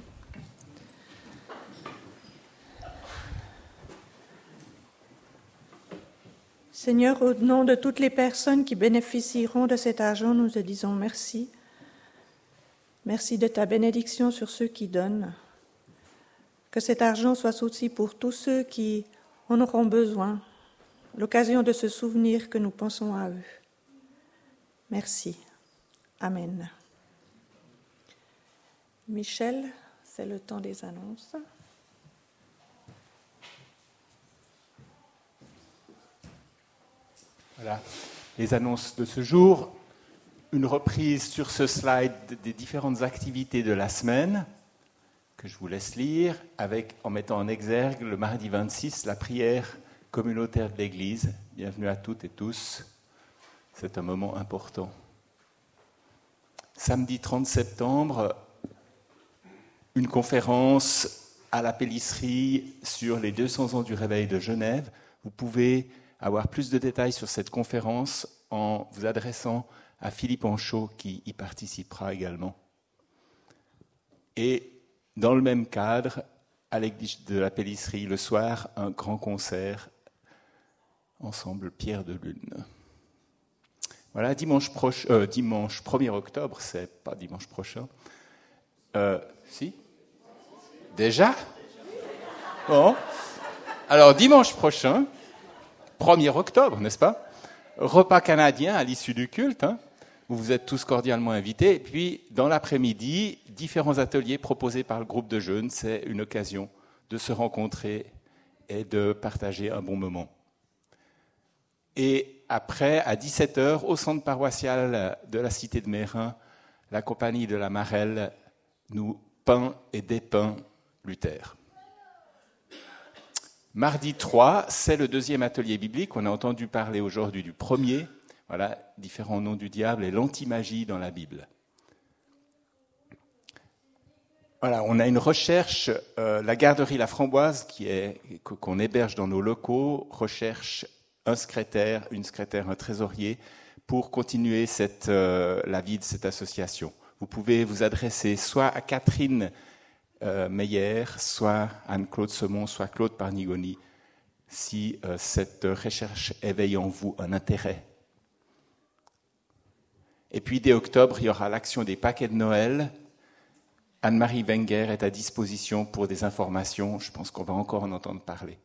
Speaker 1: Seigneur, au nom de toutes les personnes qui bénéficieront de cet argent, nous te disons merci. Merci de ta bénédiction sur ceux qui donnent. Que cet argent soit aussi pour tous ceux qui en auront besoin, l'occasion de se souvenir que nous pensons à eux. Merci. Amen. Michel, c'est le temps des annonces.
Speaker 8: Voilà, les annonces de ce jour. Une reprise sur ce slide des différentes activités de la semaine que je vous laisse lire, avec, en mettant en exergue le mardi vingt-six, la prière communautaire de l'Église. Bienvenue à toutes et tous. C'est un moment important. Samedi trente septembre, une conférence à la Pélisserie sur les deux cents ans du réveil de Genève. Vous pouvez avoir plus de détails sur cette conférence en vous adressant à Philippe Anchaud qui y participera également. Et dans le même cadre, à l'église de la Pélisserie le soir, un grand concert, ensemble Pierre de Lune. Voilà, dimanche, proche, euh, dimanche premier octobre, c'est pas dimanche prochain. Euh, si ? Déjà ? Bon. Alors, dimanche prochain, premier octobre, n'est-ce pas ? Repas canadien à l'issue du culte, hein, où vous êtes tous cordialement invités. Et puis, dans l'après-midi, différents ateliers proposés par le groupe de jeunes. C'est une occasion de se rencontrer et de partager un bon moment. Et après, à dix-sept heures, au centre paroissial de la cité de Mérin, la compagnie de la Marelle nous peint et dépeint Luther. Mardi trois, c'est le deuxième atelier biblique. On a entendu parler aujourd'hui du premier. Voilà, différents noms du diable et l'antimagie dans la Bible. Voilà, on a une recherche, euh, la garderie La Framboise, qui est, qu'on héberge dans nos locaux, recherche un secrétaire, une secrétaire, un trésorier, pour continuer cette, euh, la vie de cette association. Vous pouvez vous adresser soit à Catherine euh, Meyer, soit Anne-Claude Semon, soit Claude Parnigoni, si euh, cette recherche éveille en vous un intérêt. Et puis, dès octobre, il y aura l'action des paquets de Noël. Anne-Marie Wenger est à disposition pour des informations. Je pense qu'on va encore en entendre parler.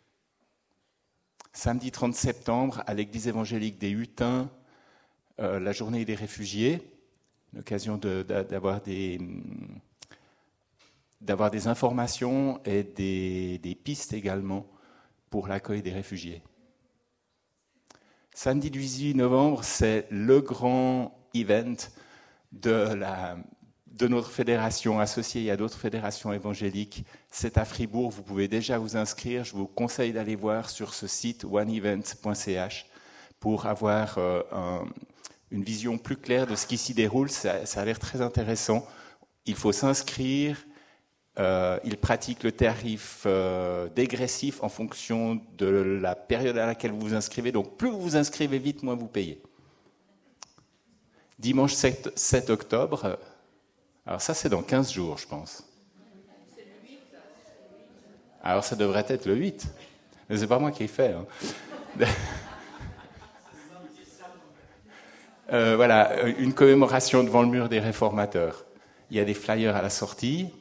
Speaker 8: Samedi trente septembre, à l'église évangélique des Hutins, euh, la journée des réfugiés, l'occasion de, de, d'avoir, des, d'avoir des informations et des, des pistes également pour l'accueil des réfugiés. Samedi dix-huit novembre, c'est le grand event de, la, de notre fédération associée à d'autres fédérations évangéliques. C'est à Fribourg, vous pouvez déjà vous inscrire. Je vous conseille d'aller voir sur ce site one event point c h pour avoir euh, un, une vision plus claire de ce qui s'y déroule. Ça, ça a l'air très intéressant. Il faut s'inscrire. Euh, il pratique le tarif euh, dégressif en fonction de la période à laquelle vous vous inscrivez. Donc, plus vous vous inscrivez vite, moins vous payez. Dimanche sept octobre, alors ça, c'est dans quinze jours, je pense. Alors, ça devrait être le huit. Mais c'est pas moi qui ai fait. Hein. euh, voilà, une commémoration devant le mur des réformateurs. Il y a des flyers à la sortie.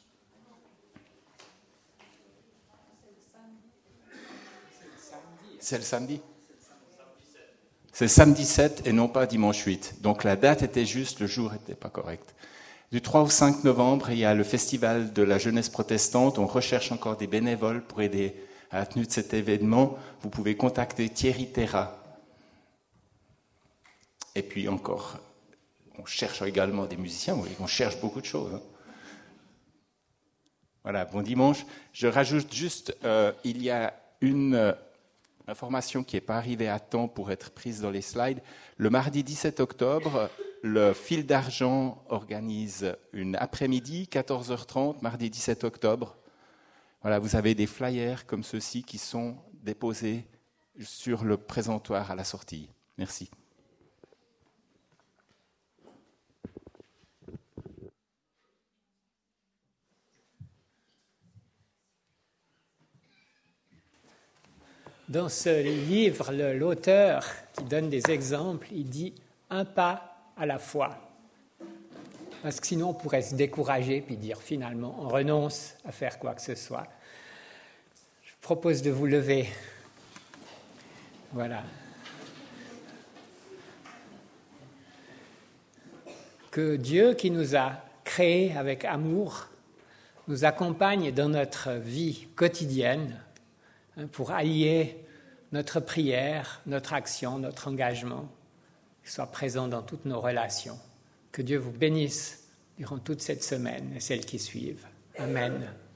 Speaker 8: C'est le samedi. C'est samedi sept et non pas dimanche huit. Donc la date était juste, le jour n'était pas correct. Du trois au cinq novembre, il y a le festival de la jeunesse protestante. On recherche encore des bénévoles pour aider à la tenue de cet événement. Vous pouvez contacter Thierry Terra. Et puis encore, on cherche également des musiciens. Oui, on cherche beaucoup de choses. Hein. Voilà, bon dimanche. Je rajoute juste, euh, il y a une... Euh, information qui n'est pas arrivée à temps pour être prise dans les slides. Le mardi dix-sept octobre, le Fil d'Argent organise une après-midi, quatorze heures trente, mardi dix-sept octobre. Voilà, vous avez des flyers comme ceux-ci qui sont déposés sur le présentoir à la sortie. Merci.
Speaker 5: Dans ce livre, le, l'auteur qui donne des exemples, il dit « un pas à la fois ». Parce que sinon, on pourrait se décourager puis dire finalement, on renonce à faire quoi que ce soit. Je propose de vous lever. Voilà. Que Dieu, qui nous a créés avec amour, nous accompagne dans notre vie quotidienne pour allier notre prière, notre action, notre engagement, qu'il soit présent dans toutes nos relations. Que Dieu vous bénisse durant toute cette semaine et celles qui suivent. Amen.